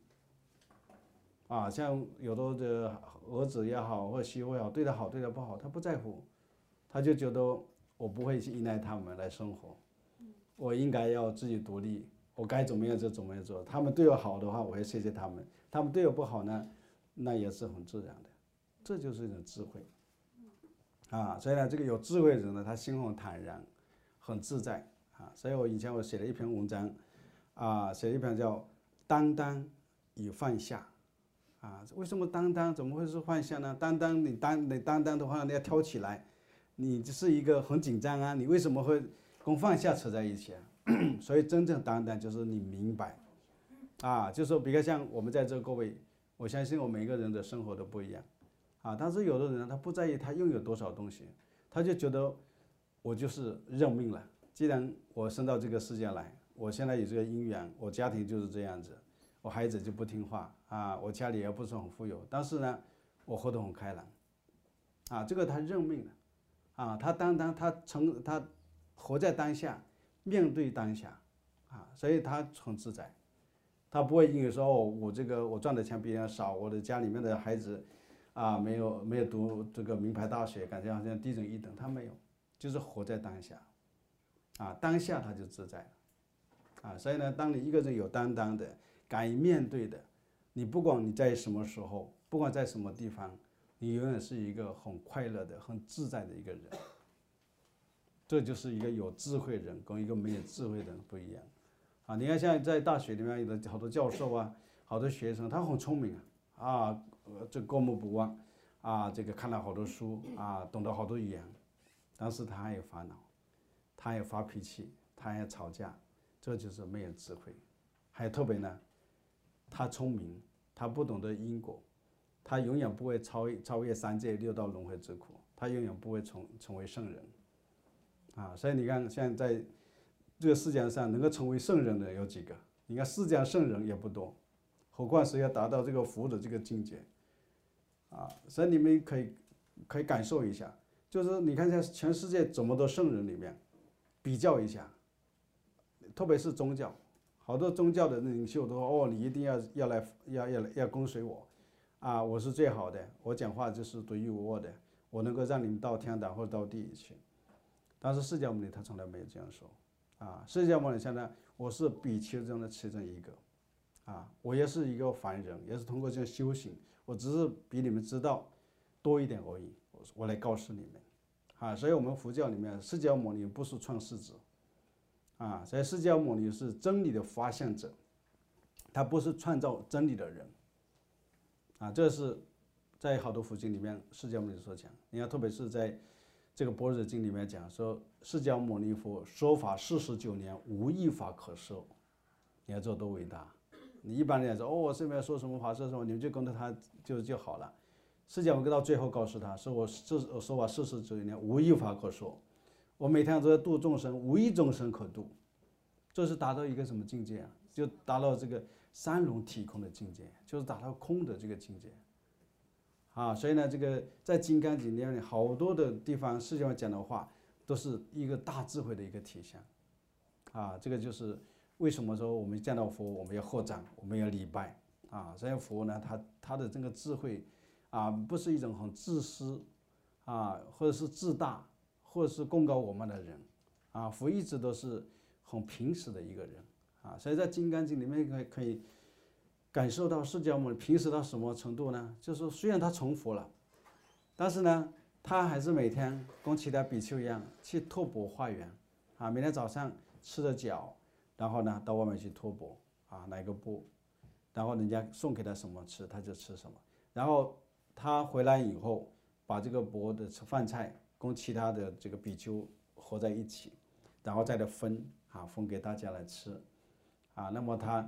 S1: 啊，像有的这儿子也好，或者媳妇也好，对他好，对他不好，他不在乎，他就觉得我不会去依赖他们来生活，我应该要自己独立，我该怎么样就怎么样做。他们对我好的话，我会谢谢他们；他们对我不好呢，那也是很自然的，这就是一种智慧。啊，所以呢，这个有智慧的人呢，他心很坦然，很自在啊。所以我以前我写了一篇文章，啊，写了一篇叫《担当与放下》。啊，为什么担当怎么会是放下呢？担当你担你担当的话，你要挑起来，你就是一个很紧张啊，你为什么会跟放下扯在一起啊？所以真正担当就是你明白，啊，就是说比较像我们在这各位，我相信我每个人的生活都不一样，啊，但是有的人他不在意他拥有多少东西，他就觉得我就是认命了，既然我生到这个世界来，我现在有这个因缘，我家庭就是这样子。我孩子就不听话啊，我家里也不是很富有，但是呢，我活得很开朗，啊，这个他认命了，啊，他当当他成他活在当下，面对当下，啊，所以他很自在，他不会因为说哦，我这个我赚的钱比人少，我的家里面的孩子啊没有没有读这个名牌大学，感觉好像低人一等，他没有，就是活在当下，啊，当下他就自在了，啊，所以呢，当你一个人有担当的。敢于面对的，你不管你在什么时候，不管在什么地方，你永远是一个很快乐的、很自在的一个人。这就是一个有智慧人跟一个没有智慧的人不一样。啊，你看像在大学里面有的好多教授啊，好多学生，他很聪明啊，啊，这过目不忘，啊，这个看了好多书啊，懂得好多语言，但是他还有烦恼，他还有发脾气，他还有吵架，这就是没有智慧。还有特别呢。他聪明，他不懂得因果，他永远不会超越超越三界六道轮回之苦，他永远不会成成为圣人，啊，所以你看，现在在这个世界上能够成为圣人的有几个？你看世界上圣人也不多，何况是要达到这个佛的这个境界，啊，所以你们可以可以感受一下，就是你看在全世界这么多圣人里面，比较一下，特别是宗教。好多宗教的领袖都说：“哦，你一定要要来要要要跟随我，啊，我是最好的，我讲话就是独一无二的，我能够让你们到天堂或者到地狱去。”但是释迦牟尼他从来没有这样说，啊，释迦牟尼现在我是比丘中的其中一个，啊，我也是一个凡人，也是通过这样修行，我只是比你们知道多一点而已，我来告诉你们，啊，所以我们佛教里面释迦牟尼不是创世者。啊，所以释迦牟尼是真理的发现者，他不是创造真理的人。啊，这是在好多佛经里面释迦牟尼所讲。你看，特别是在这个《般若经》里面讲说，释迦牟尼佛说法四十九年，无一法可说。你看这多伟大！你一般人说哦，我这边说什么法说什么，你们就跟着他就就好了。释迦牟尼到最后告诉他说，我四说法四十九年，无一法可说。我每天都在度众生，无一众生可度，这是达到一个什么境界啊？就达到这个三轮体空的境界，就是达到空的这个境界。啊，所以呢，这个在《金刚经》里面好多的地方，释迦牟尼讲的话，都是一个大智慧的一个体现。啊，这个就是为什么说我们见到佛，我们要合掌，我们要礼拜。啊，这些佛呢，他他的这个智慧，啊，不是一种很自私，啊，或者是自大。或者是功高我慢的人，啊，佛一直都是很平时的一个人，啊，所以在《金刚经》里面可以可以感受到释迦牟尼平时到什么程度呢？就是虽然他成佛了，但是呢，他还是每天跟其他比丘一样去托钵化缘，啊，每天早上吃着饺，然后呢到外面去托钵，啊，拿一个钵，然后人家送给他什么吃他就吃什么，然后他回来以后把这个钵的饭菜。跟其他的这个比丘合在一起，然后再来分啊，分给大家来吃，啊，那么他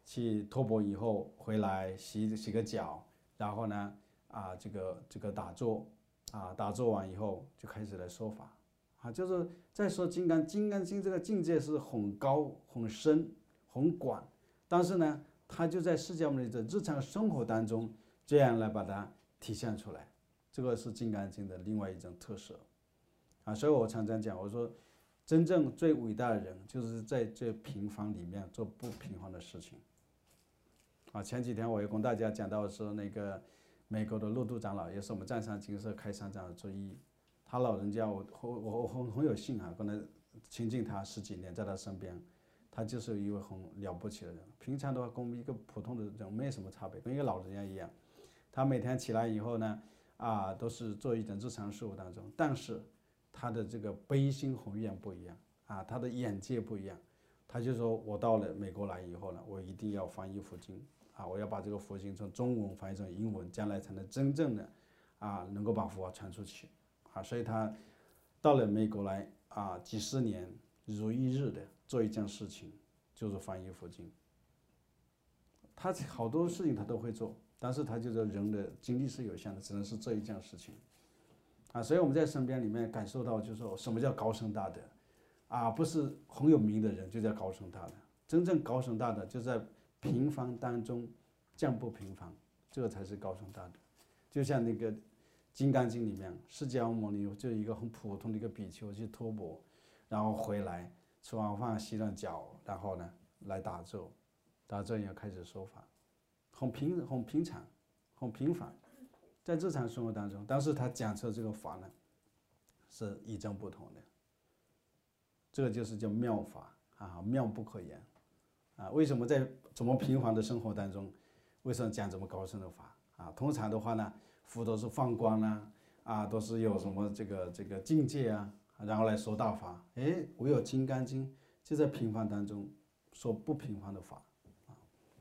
S1: 去托钵以后回来洗洗个脚，然后呢啊这个这个打坐啊打坐完以后就开始来说法啊，就是在说金刚金刚经这个境界是很高很深很广，但是呢它就在释迦牟尼的日常生活当中这样来把它体现出来，这个是金刚经的另外一种特色啊，所以我常常讲，我说真正最伟大的人就是在这平凡里面做不平凡的事情啊。前几天我也跟大家讲到说，那个美国的陆度长老也是我们藏山金色开山长老之一，他老人家我我我很很有幸啊，跟他亲近他十几年，在他身边，他就是一位很了不起的人。平常的话跟我们一个普通的人没什么差别，跟一个老人家一样。他每天起来以后呢，啊，都是做一点日常事务当中，但是他的这个悲心宏愿不一样啊，他的眼界不一样。他就说我到了美国来以后呢，我一定要翻译佛经啊，我要把这个佛经从中文翻译成英文，将来才能真正的啊能够把佛法传出去啊。所以他到了美国来啊，几十年如一日的做一件事情，就是翻译佛经。他好多事情他都会做，但是他就是人的精力是有限的，只能是这一件事情啊。所以我们在身边里面感受到，就是说什么叫高僧大德啊？不是很有名的人就叫高僧大德，真正高僧大德就在平凡当中降不平凡，这个才是高僧大德。就像那个《金刚经》里面，释迦牟尼就一个很普通的一个比丘去托钵，然后回来吃完饭洗了脚，然后呢来打坐，打坐以后开始说法，很平很平常，很平凡，在日常生活当中，但是他讲出这个法呢是与众不同的，这个就是叫妙法啊，妙不可言啊。为什么在这么平凡的生活当中，为什么讲这么高深的法啊？通常的话呢，佛都是放光啦，啊，都是有什么这个这个境界啊，然后来说大法。哎，唯有《金刚经》就在平凡当中说不平凡的法啊。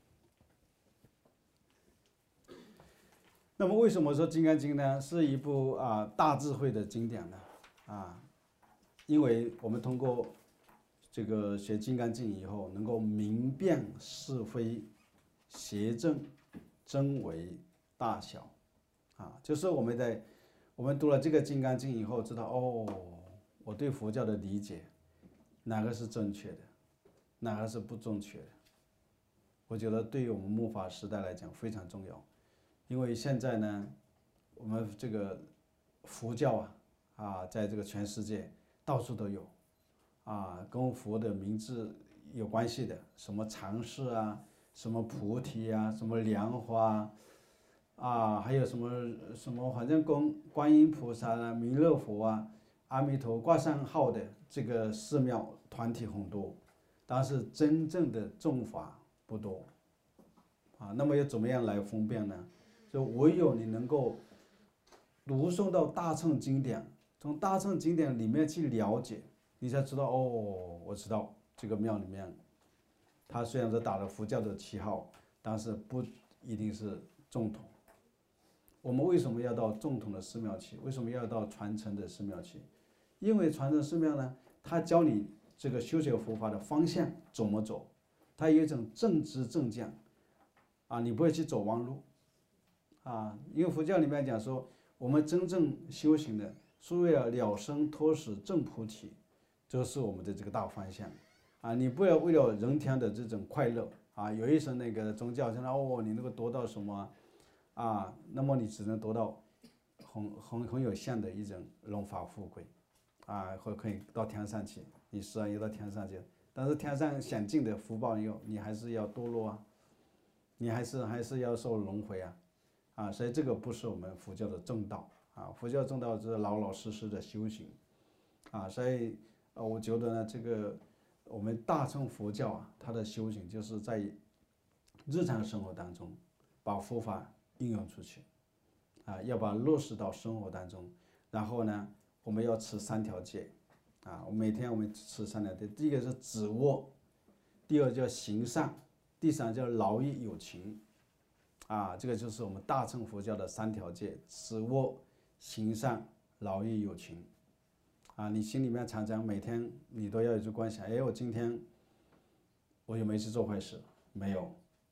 S1: 那么为什么说《金刚经》呢是一部啊大智慧的经典呢？啊，因为我们通过这个学《金刚经》以后，能够明辨是非、邪正、真伪、大小，啊，就是我们在我们读了这个《金刚经》以后，知道哦，我对佛教的理解，哪个是正确的，哪个是不正确的。我觉得对于我们末法时代来讲非常重要，因为现在呢，我们这个佛教啊啊，在这个全世界到处都有。啊，跟佛的名字有关系的，什么常侍啊，什么菩提啊，什么莲花啊，还有什么什么，反正跟观音菩萨啊、弥勒佛啊、阿弥陀挂上号的这个寺庙团体很多，但是真正的正法不多啊。那么要怎么样来分辨呢？就唯有你能够读诵到大乘经典，从大乘经典里面去了解。你才知道哦，我知道这个庙里面，它虽然是打了佛教的旗号，但是不一定是正统。我们为什么要到正统的寺庙去？为什么要到传承的寺庙去？因为传承寺庙呢，它教你这个修学佛法的方向怎么走，它有一种正知正见，啊，你不会去走弯路，啊，因为佛教里面讲说，我们真正修行的是为了了生脱死证菩提。这是我们的这个大方向，啊，你不要为了人天的这种快乐啊，有一些那个宗教说哦，你能够得到什么啊，那么你只能得到很很很有限的一种荣华富贵，啊，或可以到天上去，你是啊，也到天上去，但是天上享尽的福报以后，你还是要堕落啊，你还是还是要受轮回啊，啊，所以这个不是我们佛教的正道啊，佛教正道是老老实实的修行，啊，所以。呃，我觉得呢，这个我们大乘佛教啊，它的修行就是在日常生活当中把佛法应用出去，啊，要把落实到生活当中。然后呢，我们要持三条戒，啊，每天我们持三条戒。第一个是止卧，第二叫行善，第三叫劳逸有情，啊，这个就是我们大乘佛教的三条戒：止卧、行善、劳逸有情。啊，你心里面常常每天你都要有一个观想，哎，我今天我有没有去做坏事？没有，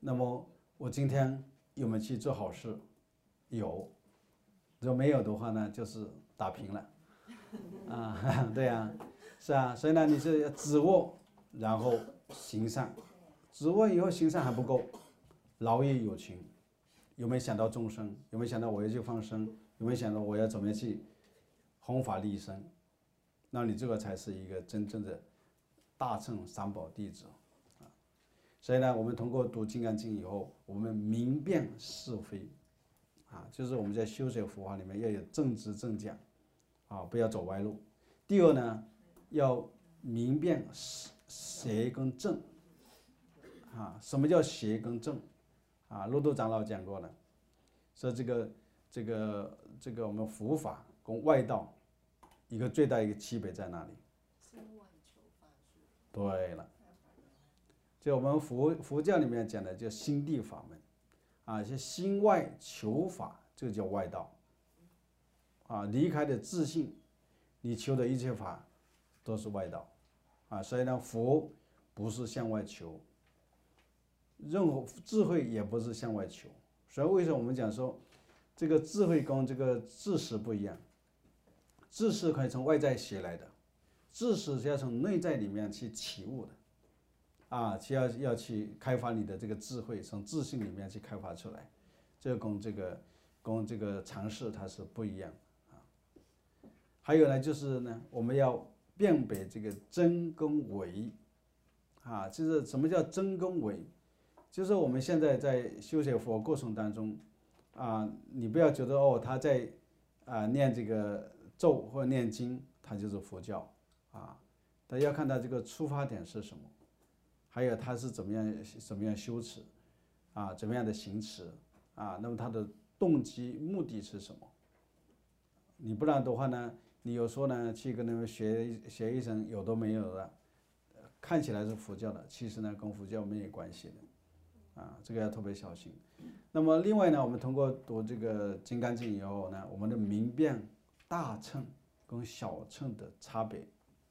S1: 那么我今天有没有去做好事？有，如果没有的话呢，就是打平了。啊，对呀、啊，是啊，所以呢，你是要止恶，然后行善，止恶以后行善还不够，劳逸有情，有没有想到众生？有没有想到我要去放生？有没有想到我要怎么样去弘法利生？那你这个才是一个真正的大乘三宝弟子啊。所以呢，我们通过读《金刚经》以后，我们明辨是非啊，就是我们在修学佛法里面要有正知正见啊，不要走歪路。第二呢，要明辨邪跟正啊。什么叫邪跟正啊？陆度长老讲过了，说这个这个这个我们佛法跟外道一个最大一个区别在哪里？
S5: 心外求法术。
S1: 对了，就我们佛佛教里面讲的叫心地法门啊，是心外求法，这个叫外道啊。离开的自信，你求的一切法都是外道啊。所以呢，佛不是向外求，任何智慧也不是向外求。所以为什么我们讲说这个智慧跟这个知识不一样？知识可以从外在学来的，知识是要从内在里面去起悟的，啊，要要去开发你的这个智慧，从自信里面去开发出来，这个跟这个跟这个常识它是不一样啊。还有呢，就是呢，我们要辨别这个真跟伪，啊，就是什么叫真跟伪？就是我们现在在修学佛过程当中，啊，你不要觉得哦，他在啊念这个咒或念经，它就是佛教啊。但要看他这个出发点是什么，还有他是怎么样怎么样修持啊，怎么样的行持啊，那么他的动机目的是什么？你不然的话呢，你有时候呢去跟他们学学一声有都没有的，看起来是佛教的，其实呢跟佛教没有关系的啊，这个要特别小心。那么另外呢，我们通过读这个《金刚经》以后呢，我们的明辨大乘跟小乘的差别。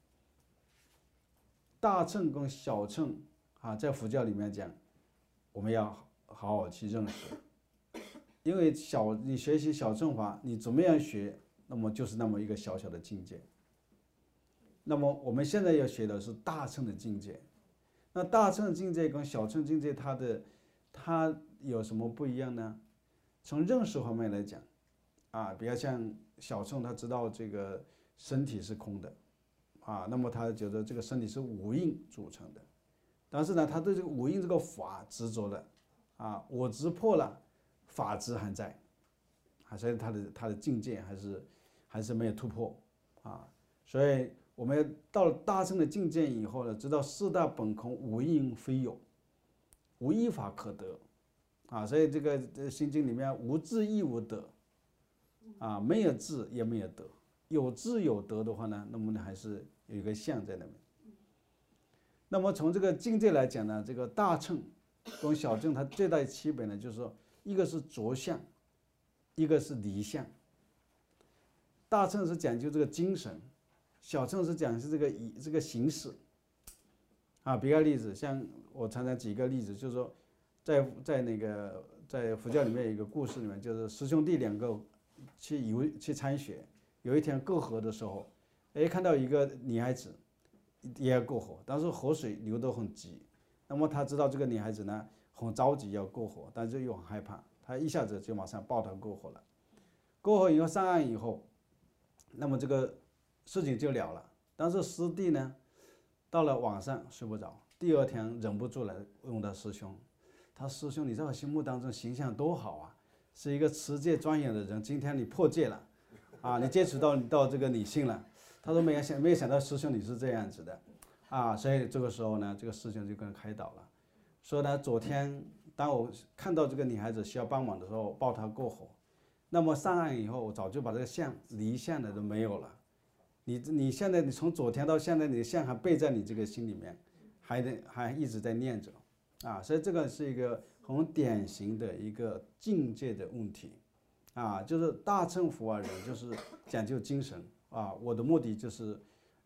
S1: 大乘跟小乘啊，在佛教里面讲，我们要好好去认识，因为小你学习小乘法，你怎么样学，那么就是那么一个小小的境界。那么我们现在要学的是大乘的境界，那大乘境界跟小乘境界它的它有什么不一样呢？从认识方面来讲，啊，比较像小乘，他知道这个身体是空的，啊，那么他觉得这个身体是五蕴组成的，但是呢，他对这个五蕴这个法执着了，啊，我执破了，法执还在，啊，所以他的他的境界还是还是没有突破，啊，所以我们到了大乘的境界以后呢，知道四大本空，无因非有，无一法可得，啊，所以这个《心经》里面无智亦无得，啊，没有智也没有得，有智有得的话呢，那么呢还是有一个相在那边。那么从这个境界来讲呢，这个大乘跟小乘它最大的区别呢，就是说一个是着相，一个是离相。大乘是讲究这个精神，小乘是讲究这个以这个形式。啊，比个例子，像我常常举一个例子，就是说在在那个在佛教里面有一个故事里面，就是师兄弟两个去游去参学，有一天过河的时候，哎，看到一个女孩子也要过河，但是河水流得很急，那么他知道这个女孩子呢很着急要过河，但是又很害怕，他一下子就马上抱她过河了。过河以后上岸以后，那么这个事情就了了。但是师弟呢，到了晚上睡不着，第二天忍不住来问他师兄，他师兄，你在我心目当中形象多好啊，是一个持戒庄严的人，今天你破戒了，啊，你接触到到这个女性了。他说没有想没有想到师兄你是这样子的，啊，所以这个时候呢，这个师兄就跟他开导了，说呢，昨天当我看到这个女孩子需要帮忙的时候，抱她过河，那么上岸以后，我早就把这个相离相的都没有了。你你现在你从昨天到现在，你的相还背在你这个心里面，还得还一直在念着，啊，所以这个是一个很典型的一个境界的问题，啊，就是大乘佛法人就是讲究精神。啊，我的目的就是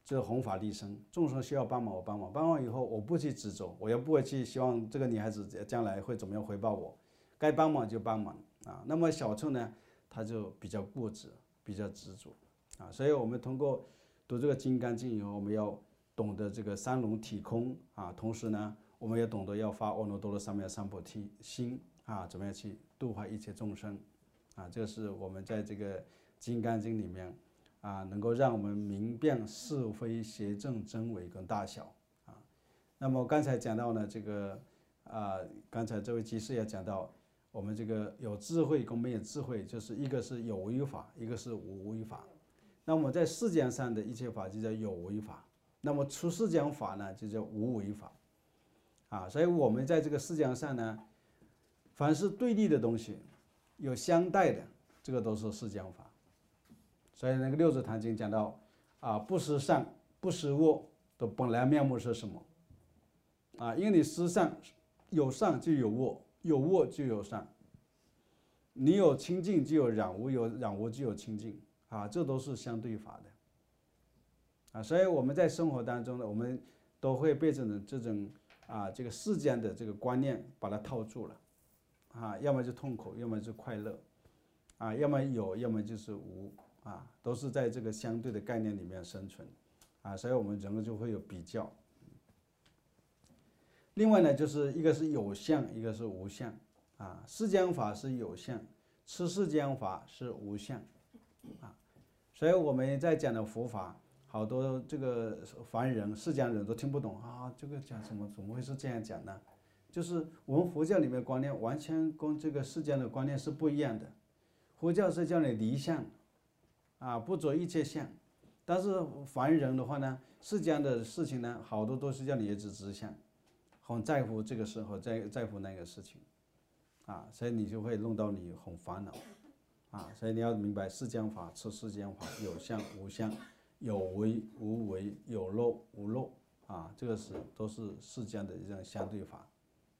S1: 这弘法利生，众生需要帮忙我帮忙，帮忙以后我不去执着，我也不会去希望这个女孩子将来会怎么样回报我，该帮忙就帮忙啊。那么小乘呢，他就比较固执，比较执着啊。所以我们通过读这个《金刚经》以后，我们要懂得这个三轮体空啊，同时呢，我们也懂得要发阿耨多罗三藐三菩提心啊，怎么样去度化一切众生啊？这是我们在这个《金刚经》里面。啊，能够让我们明辨是非邪正真伪跟大小啊。那么刚才讲到呢，这个啊，刚才这位居士也讲到，我们这个有智慧跟没有智慧，就是一个是有为法，一个是无为法。那么在世间上的一切法就叫有为法，那么出世间法呢就叫无为法啊。所以我们在这个世间上呢，凡是对立的东西，有相待的，这个都是世间法。所以那个六祖坛经讲到啊，不识善不识恶的本来面目是什么啊？因为你识善，有善就有恶，有恶就有善，你有清净就有染污，有染污就有清净啊，这都是相对法的啊。所以我们在生活当中呢，我们都会被这种这种啊这个世间的这个观念把它套住了啊，要么就痛苦，要么就快乐啊，要么有，要么就是无。啊，都是在这个相对的概念里面生存，啊，所以我们人就会有比较。另外呢，就是一个是有相，一个是无相，啊，世间法是有相，出世间法是无相，啊，所以我们在讲的佛法，好多这个凡人、世间人都听不懂啊，这个讲什么？怎么会是这样讲呢？就是我们佛教里面观念完全跟这个世间的观念是不一样的，佛教是叫你离相。啊，不着一切相，但是凡人的话呢，世间的事情呢，好多都是叫你一直直相，很在乎这个时候，在在乎那个事情，啊，所以你就会弄到你很烦恼，啊，所以你要明白世间法、出世间法，有相无相，有为无为，有漏无漏，啊，这个是都是世间的一种相对法。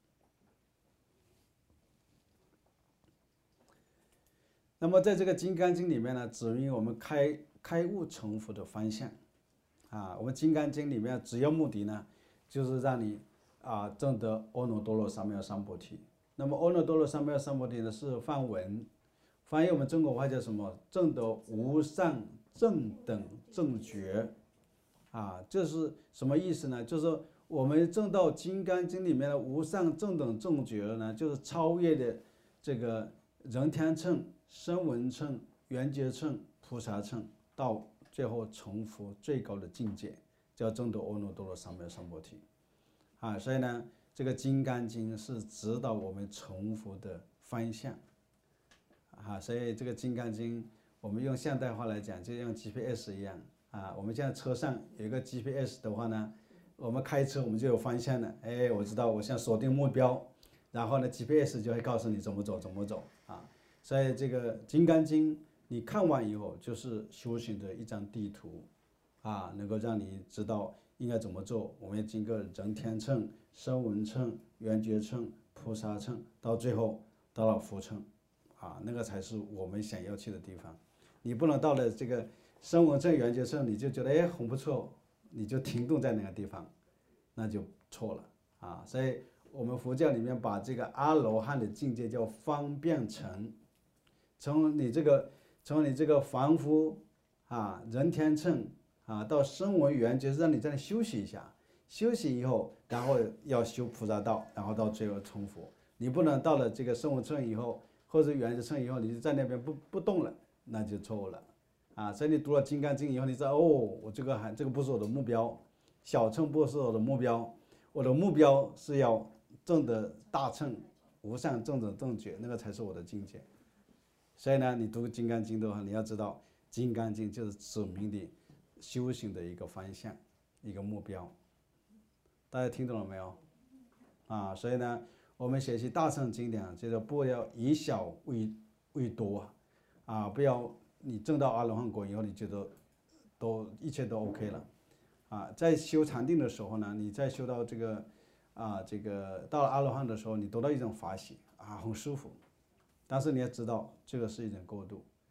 S1: 那么在这个《金刚经》里面呢，指明我们开开悟成佛的方向，啊，我们《金刚经》里面主要目的呢，就是让你啊证得阿耨多罗三藐三菩提。那么阿耨多罗三藐三菩提呢是梵文，翻译我们中国话叫什么？证得无上正等正觉，啊，这是什么意思呢？就是我们证到《金刚经》里面的无上正等正觉呢，就是超越的这个人天乘、声闻乘、缘觉乘、菩萨乘，到最后成佛最高的境界，叫证得阿耨多罗三藐三菩提。啊，所以呢，这个《金刚经》是指导我们成佛的方向。啊，所以这个《金刚经》，我们用现代化来讲，就像 G P S 一样。啊，我们现在车上有一个 G P S 的话呢，我们开车我们就有方向了。哎，我知道我现在锁定目标，然后呢 G P S 就会告诉你怎么走怎么走啊。所以这个《金刚经》你看完以后，就是修行的一张地图，啊，能够让你知道应该怎么做。我们要经过人天乘、声闻乘、缘觉乘、菩萨乘，到最后到了佛乘，啊，那个才是我们想要去的地方。你不能到了这个声闻乘、缘觉乘，你就觉得哎很不错，你就停顿在那个地方，那就错了啊。所以我们佛教里面把这个阿罗汉的境界叫方便成，从你这个从你这个凡夫啊人天乘啊到声闻缘觉，让你在那休息一下，休息以后，然后要修菩萨道，然后到最后成佛。你不能到了这个声闻乘以后，或者缘觉乘以后，你就在那边不不动了，那就错误了啊。所以你读了《金刚经》以后，你知道哦，我这个还这个不是我的目标，小乘不是我的目标，我的目标是要证得大乘无上正等正觉，那个才是我的境界。所以呢，你读《金刚经》的话，你要知道，《金刚经》就是指明的修行的一个方向，一个目标。大家听懂了没有？啊，所以呢，我们学习大乘经典，就是不要以小为为多啊，不要你证到阿罗汉果以后，你觉得都一切都 OK 了啊。在修禅定的时候呢，你在修到这个啊这个到了阿罗汉的时候，你得到一种法喜啊，很舒服。但是你要知道，这个是一种过渡，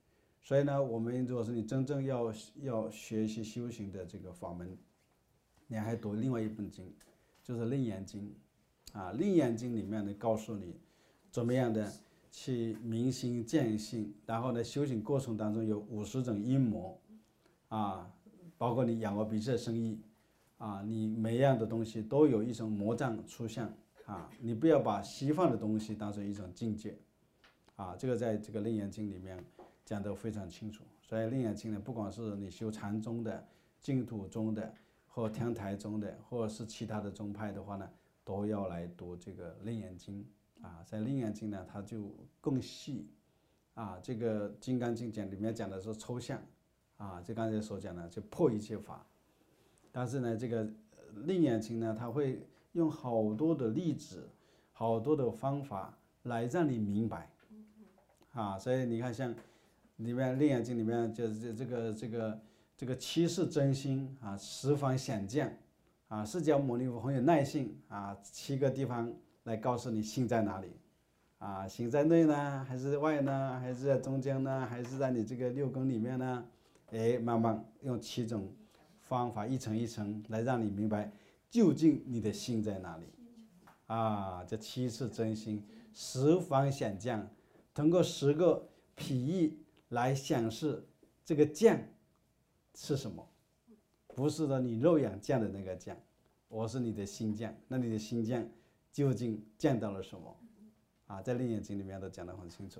S1: 所以呢，我们如果是你真正要要学习修行的这个法门，你还读另外一本经，就是《楞严经》啊，《楞严经》里面呢告诉你怎么样的去明心见性，然后呢，修行过程当中有五十种阴魔啊，包括你仰卧鼻切生意啊，你每样的东西都有一种魔障出现啊，你不要把西方的东西当成一种境界啊，这个在这个《楞严经》里面讲得非常清楚。所以《楞严经》呢，不管是你修禅宗的、净土宗的，或天台宗的，或者是其他的宗派的话呢，都要来读这个《楞严经》啊。在《楞严经》呢，它就更细啊。这个《金刚经》讲里面讲的是抽象啊，就刚才所讲的就破一切法。但是呢，这个《楞严经》呢，它会用好多的例子、好多的方法来让你明白啊。所以你看，像里面《楞严经》里面就是这个这个这个七世真心啊，十方显见啊，释迦牟尼佛很有耐性啊，七个地方来告诉你心在哪里啊，心在内呢，还是外呢，还是在中间呢，还是在你这个六根里面呢？哎，慢慢用七种方法一层一层来让你明白究竟你的心在哪里啊。这七世真心，十方显见，通过十个譬喻来显示这个见是什么，不是说你肉眼见的那个见，我是你的心见。那你的心见究竟见到了什么啊？在《楞严经》里面都讲得很清楚。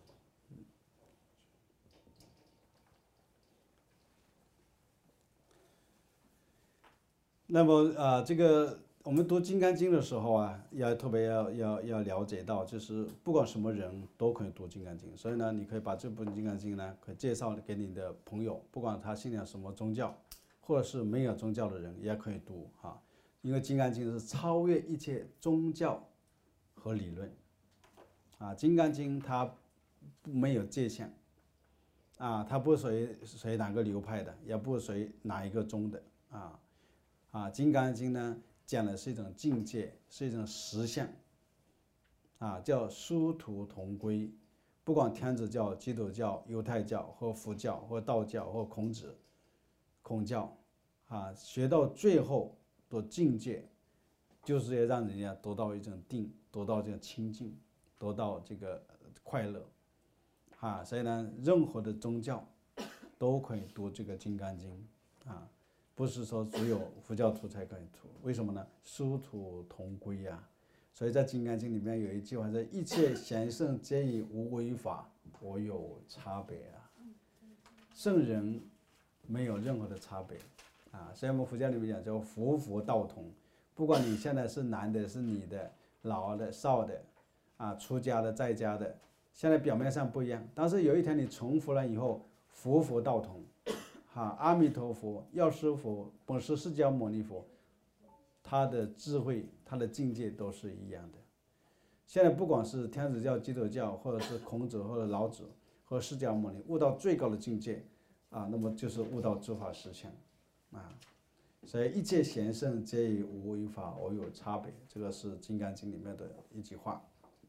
S1: 那么啊、呃，这个我们读《金刚经》的时候啊，要特别要要要了解到，就是不管什么人都可以读《金刚经》，所以呢，你可以把这部《金刚经》呢，可以介绍给你的朋友，不管他信仰什么宗教，或者是没有宗教的人也可以读哈，因为《金刚经》是超越一切宗教和理论啊，《金刚经》它没有界限啊，它不属于属于哪个流派的，也不属于哪一个宗的啊。啊，《金刚经》呢讲的是一种境界，是一种实相，啊，叫殊途同归。不管天主教、基督教、犹太教或佛教或道教或孔子、孔教，啊，学到最后的境界，就是要让人家得到一种定，得到这个清净，得到这个快乐，啊，所以呢，任何的宗教都可以读这个《金刚经》啊。不是说只有佛教徒才可以读，为什么呢？殊途同归呀、啊。所以在《金刚经》里面有一句话说：“一切贤圣皆以无为法，我有差别啊。”圣人没有任何的差别啊。所以我们佛教里面讲叫佛佛道同，不管你现在是男的、是女的、老的、少的，啊，出家的、在家的，现在表面上不一样，但是有一天你成佛了以后，佛佛道同。哈，阿弥陀佛、药师佛、本师释迦牟尼佛，他的智慧、他的境界都是一样的。现在不管是天主教、基督教，或者是孔子或者老子和释迦牟尼，悟到最高的境界啊，那么就是悟到诸法实相啊。所以一切贤圣皆以无为法，我有差别，这个是《金刚经》里面的一句话。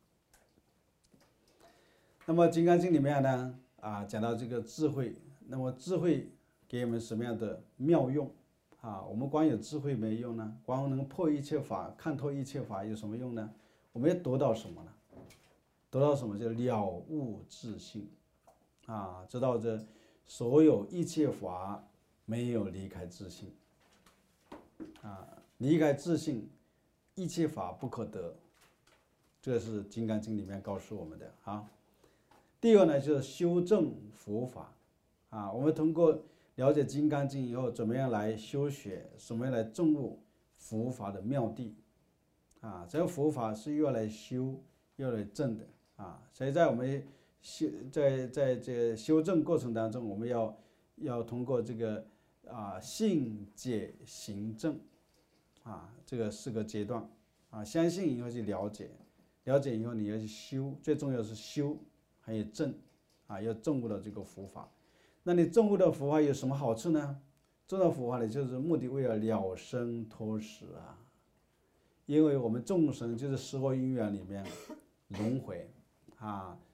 S1: 那么《金刚经》里面呢，啊，讲到这个智慧，那么智慧给我们什么样的妙用啊？我们光有智慧没用呢？光能破一切法、看透一切法有什么用呢？我们要得到什么呢？得到什么？叫了悟自性啊！知道这所有一切法没有离开自性啊，离开自性，一切法不可得。这是《金刚经》里面告诉我们的啊。第二呢，就是修正佛法啊，我们通过了解《金刚经》以后，怎么样来修学，怎么样来证悟佛法的妙谛啊？这个佛法是要来修，要来证的啊。所以在我们修在在这修正过程当中，我们要要通过这个啊信解行证啊，这个四个阶段啊。相信以后去了解，了解以后你要去修，最重要是修，还有证啊，要证悟到这个佛法。那你证悟的佛法有什么好处呢？证到佛法呢，就是目的为了了生脱死啊。因为我们众生就是十恶因缘里面轮回啊，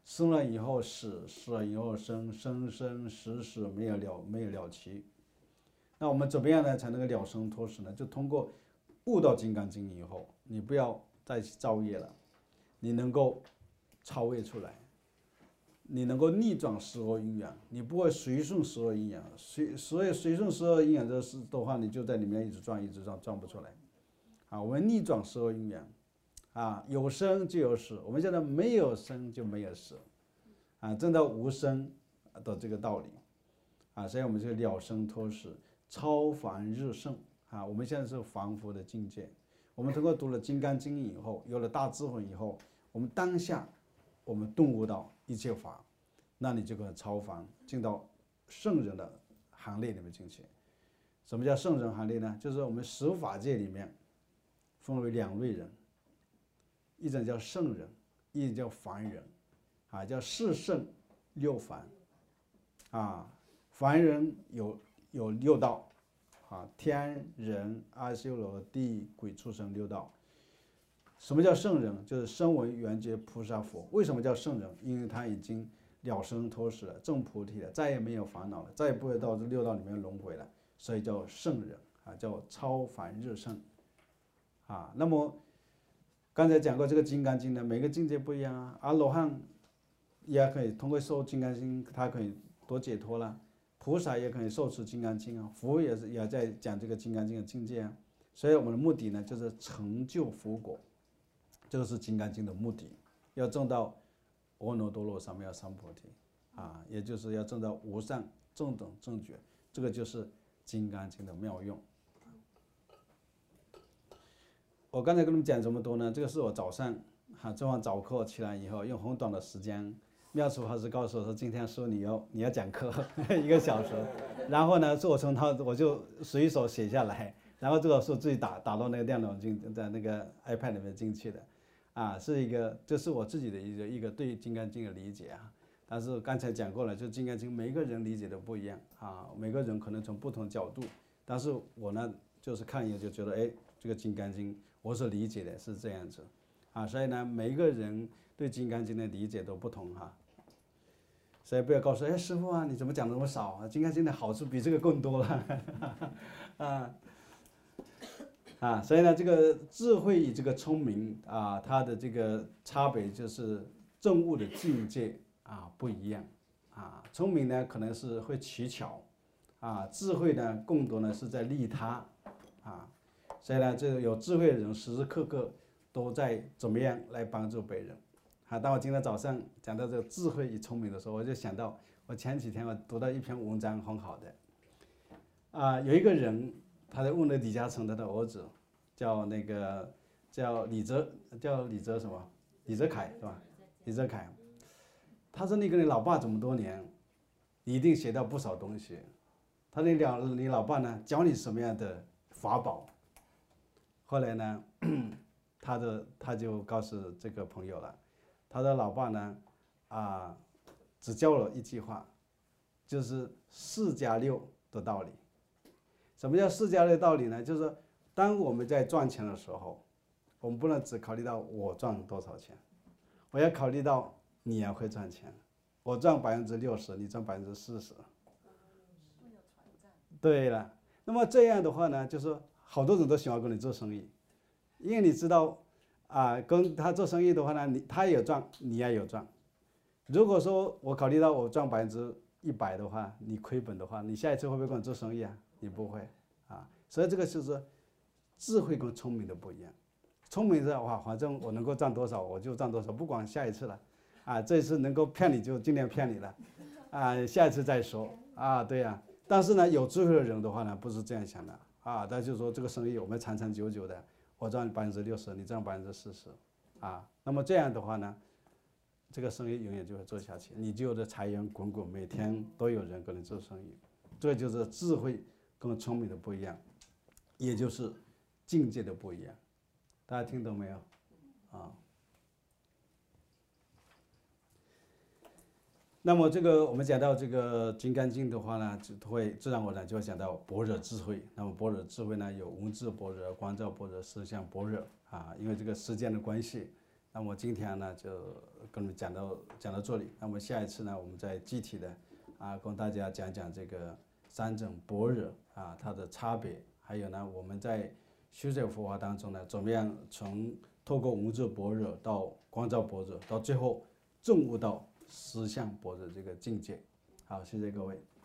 S1: 生了以后死，死了以后生，生生死死没有了没有了期。那我们怎么样呢才能够了生脱死呢？就通过悟到《金刚经》以后，你不要再去造业了，你能够超越出来，你能够逆转十恶因缘，你不会随顺十恶因缘，随所以随顺十恶因缘这事的话，你就在里面一直转，一直转，转不出来。啊，我们逆转十恶因缘，啊，有生就有死，我们现在没有生就没有死，啊，证到无生的这个道理，啊，所以我们就了生脱死，超凡入圣，啊，我们现在是凡夫的境界。我们通过读了《金刚经》以后，有了大智慧以后，我们当下我们顿悟到一切法，那你就可以超凡，进到圣人的行列里面进去。什么叫圣人行列呢？就是我们十法界里面分为两类人，一种叫圣人，一种叫凡人，啊，叫四圣六凡，啊，凡人有有六道。啊，天人阿修罗地鬼畜生六道。什么叫圣人？就是声闻缘觉菩萨佛。为什么叫圣人？因为他已经了生脱死了，证菩提了，再也没有烦恼了，再也不会到这六道里面轮回了，所以叫圣人啊，叫超凡入圣啊。那么刚才讲过这个《金刚经》呢，每个境界不一样啊。阿罗汉也可以通过受《金刚经》，他可以多解脱了。菩萨也可以受持《金刚经》啊，佛也是也在讲这个《金刚经》的境界啊，所以我们的目的呢，就是成就佛果，这个是《金刚经》的目的，要证到阿耨多罗三藐三菩提啊，也就是要证到无上正等正觉，这个就是《金刚经》的妙用。我刚才跟你们讲这么多呢，这个是我早上哈做完早课起来以后，用很短的时间。妙处法师告诉我说，今天说你要你要讲课一个小时，然后呢，我从他我就随手写下来，然后这个是自己打打到那个电脑进在那个 iPad 里面进去的，啊，是一个这是我自己的一个一个对《金刚经》的理解啊。但是刚才讲过了，就《金刚经》每个人理解都不一样啊，每个人可能从不同角度，但是我呢就是看一眼就觉得，哎，这个《金刚经》我所理解的是这样子，啊，所以呢，每一个人对《金刚经》的理解都不同哈。所以不要告诉哎师父啊，你怎么讲的那么少啊？《金刚经》的好处比这个更多了，啊啊！所以呢，这个智慧与这个聪明啊，它的这个差别就是证悟的境界啊不一样啊。聪明呢可能是会取巧啊，智慧呢更多呢是在利他啊。所以呢，这个有智慧的人时时刻刻都在怎么样来帮助别人。啊，当我今天早上讲到这个智慧与聪明的时候，我就想到我前几天我读到一篇文章很好的，啊，有一个人他在问了李嘉诚他的儿子，叫那个叫李泽叫李泽什么李泽楷是吧？李泽楷，他说你跟你老爸这么多年，你一定学到不少东西。他说你老你老爸呢教你什么样的法宝？后来呢，他的他就告诉这个朋友了。他的老爸呢，啊，只教了一句话，就是四加六的道理。什么叫四加六的道理呢？就是说，当我们在赚钱的时候，我们不能只考虑到我赚多少钱，我要考虑到你也会赚钱，我赚百分之六十，你赚百分之四十。对了，那么这样的话呢，就是说好多人都喜欢跟你做生意，因为你知道。啊，跟他做生意的话呢，你他也有赚，你也有赚。如果说我考虑到我赚百分之一百的话，你亏本的话，你下一次会不会跟我做生意啊？你不会啊。所以这个就是智慧跟聪明的不一样。聪明的话，反正我能够赚多少我就赚多少，不管下一次了。啊，这次能够骗你就尽量骗你了，啊，下一次再说啊，对呀、啊。但是呢，有智慧的人的话呢，不是这样想的啊，他就说这个生意我们长长久久的。我赚百分之六十，你赚百分之四十，啊，那么这样的话呢，这个生意永远就会做下去，你就有的财源滚滚，每天都有人跟你做生意，这就是智慧跟聪明的不一样，也就是境界的不一样，大家听懂没有？啊，那么这个我们讲到这个《金刚经》的话呢，就会自然而然就会讲到般若智慧。那么般若智慧呢，有文字般若、观照般若、思想般若啊。因为这个时间的关系，那那么今天呢就跟你们讲到讲到这里，那么下一次呢我们再具体的啊跟大家讲讲这个三种般若啊它的差别，还有呢我们在修学佛法当中呢怎么样从透过无著般若到观照般若，到最后证悟到实相般若这个境界。好，谢谢各位。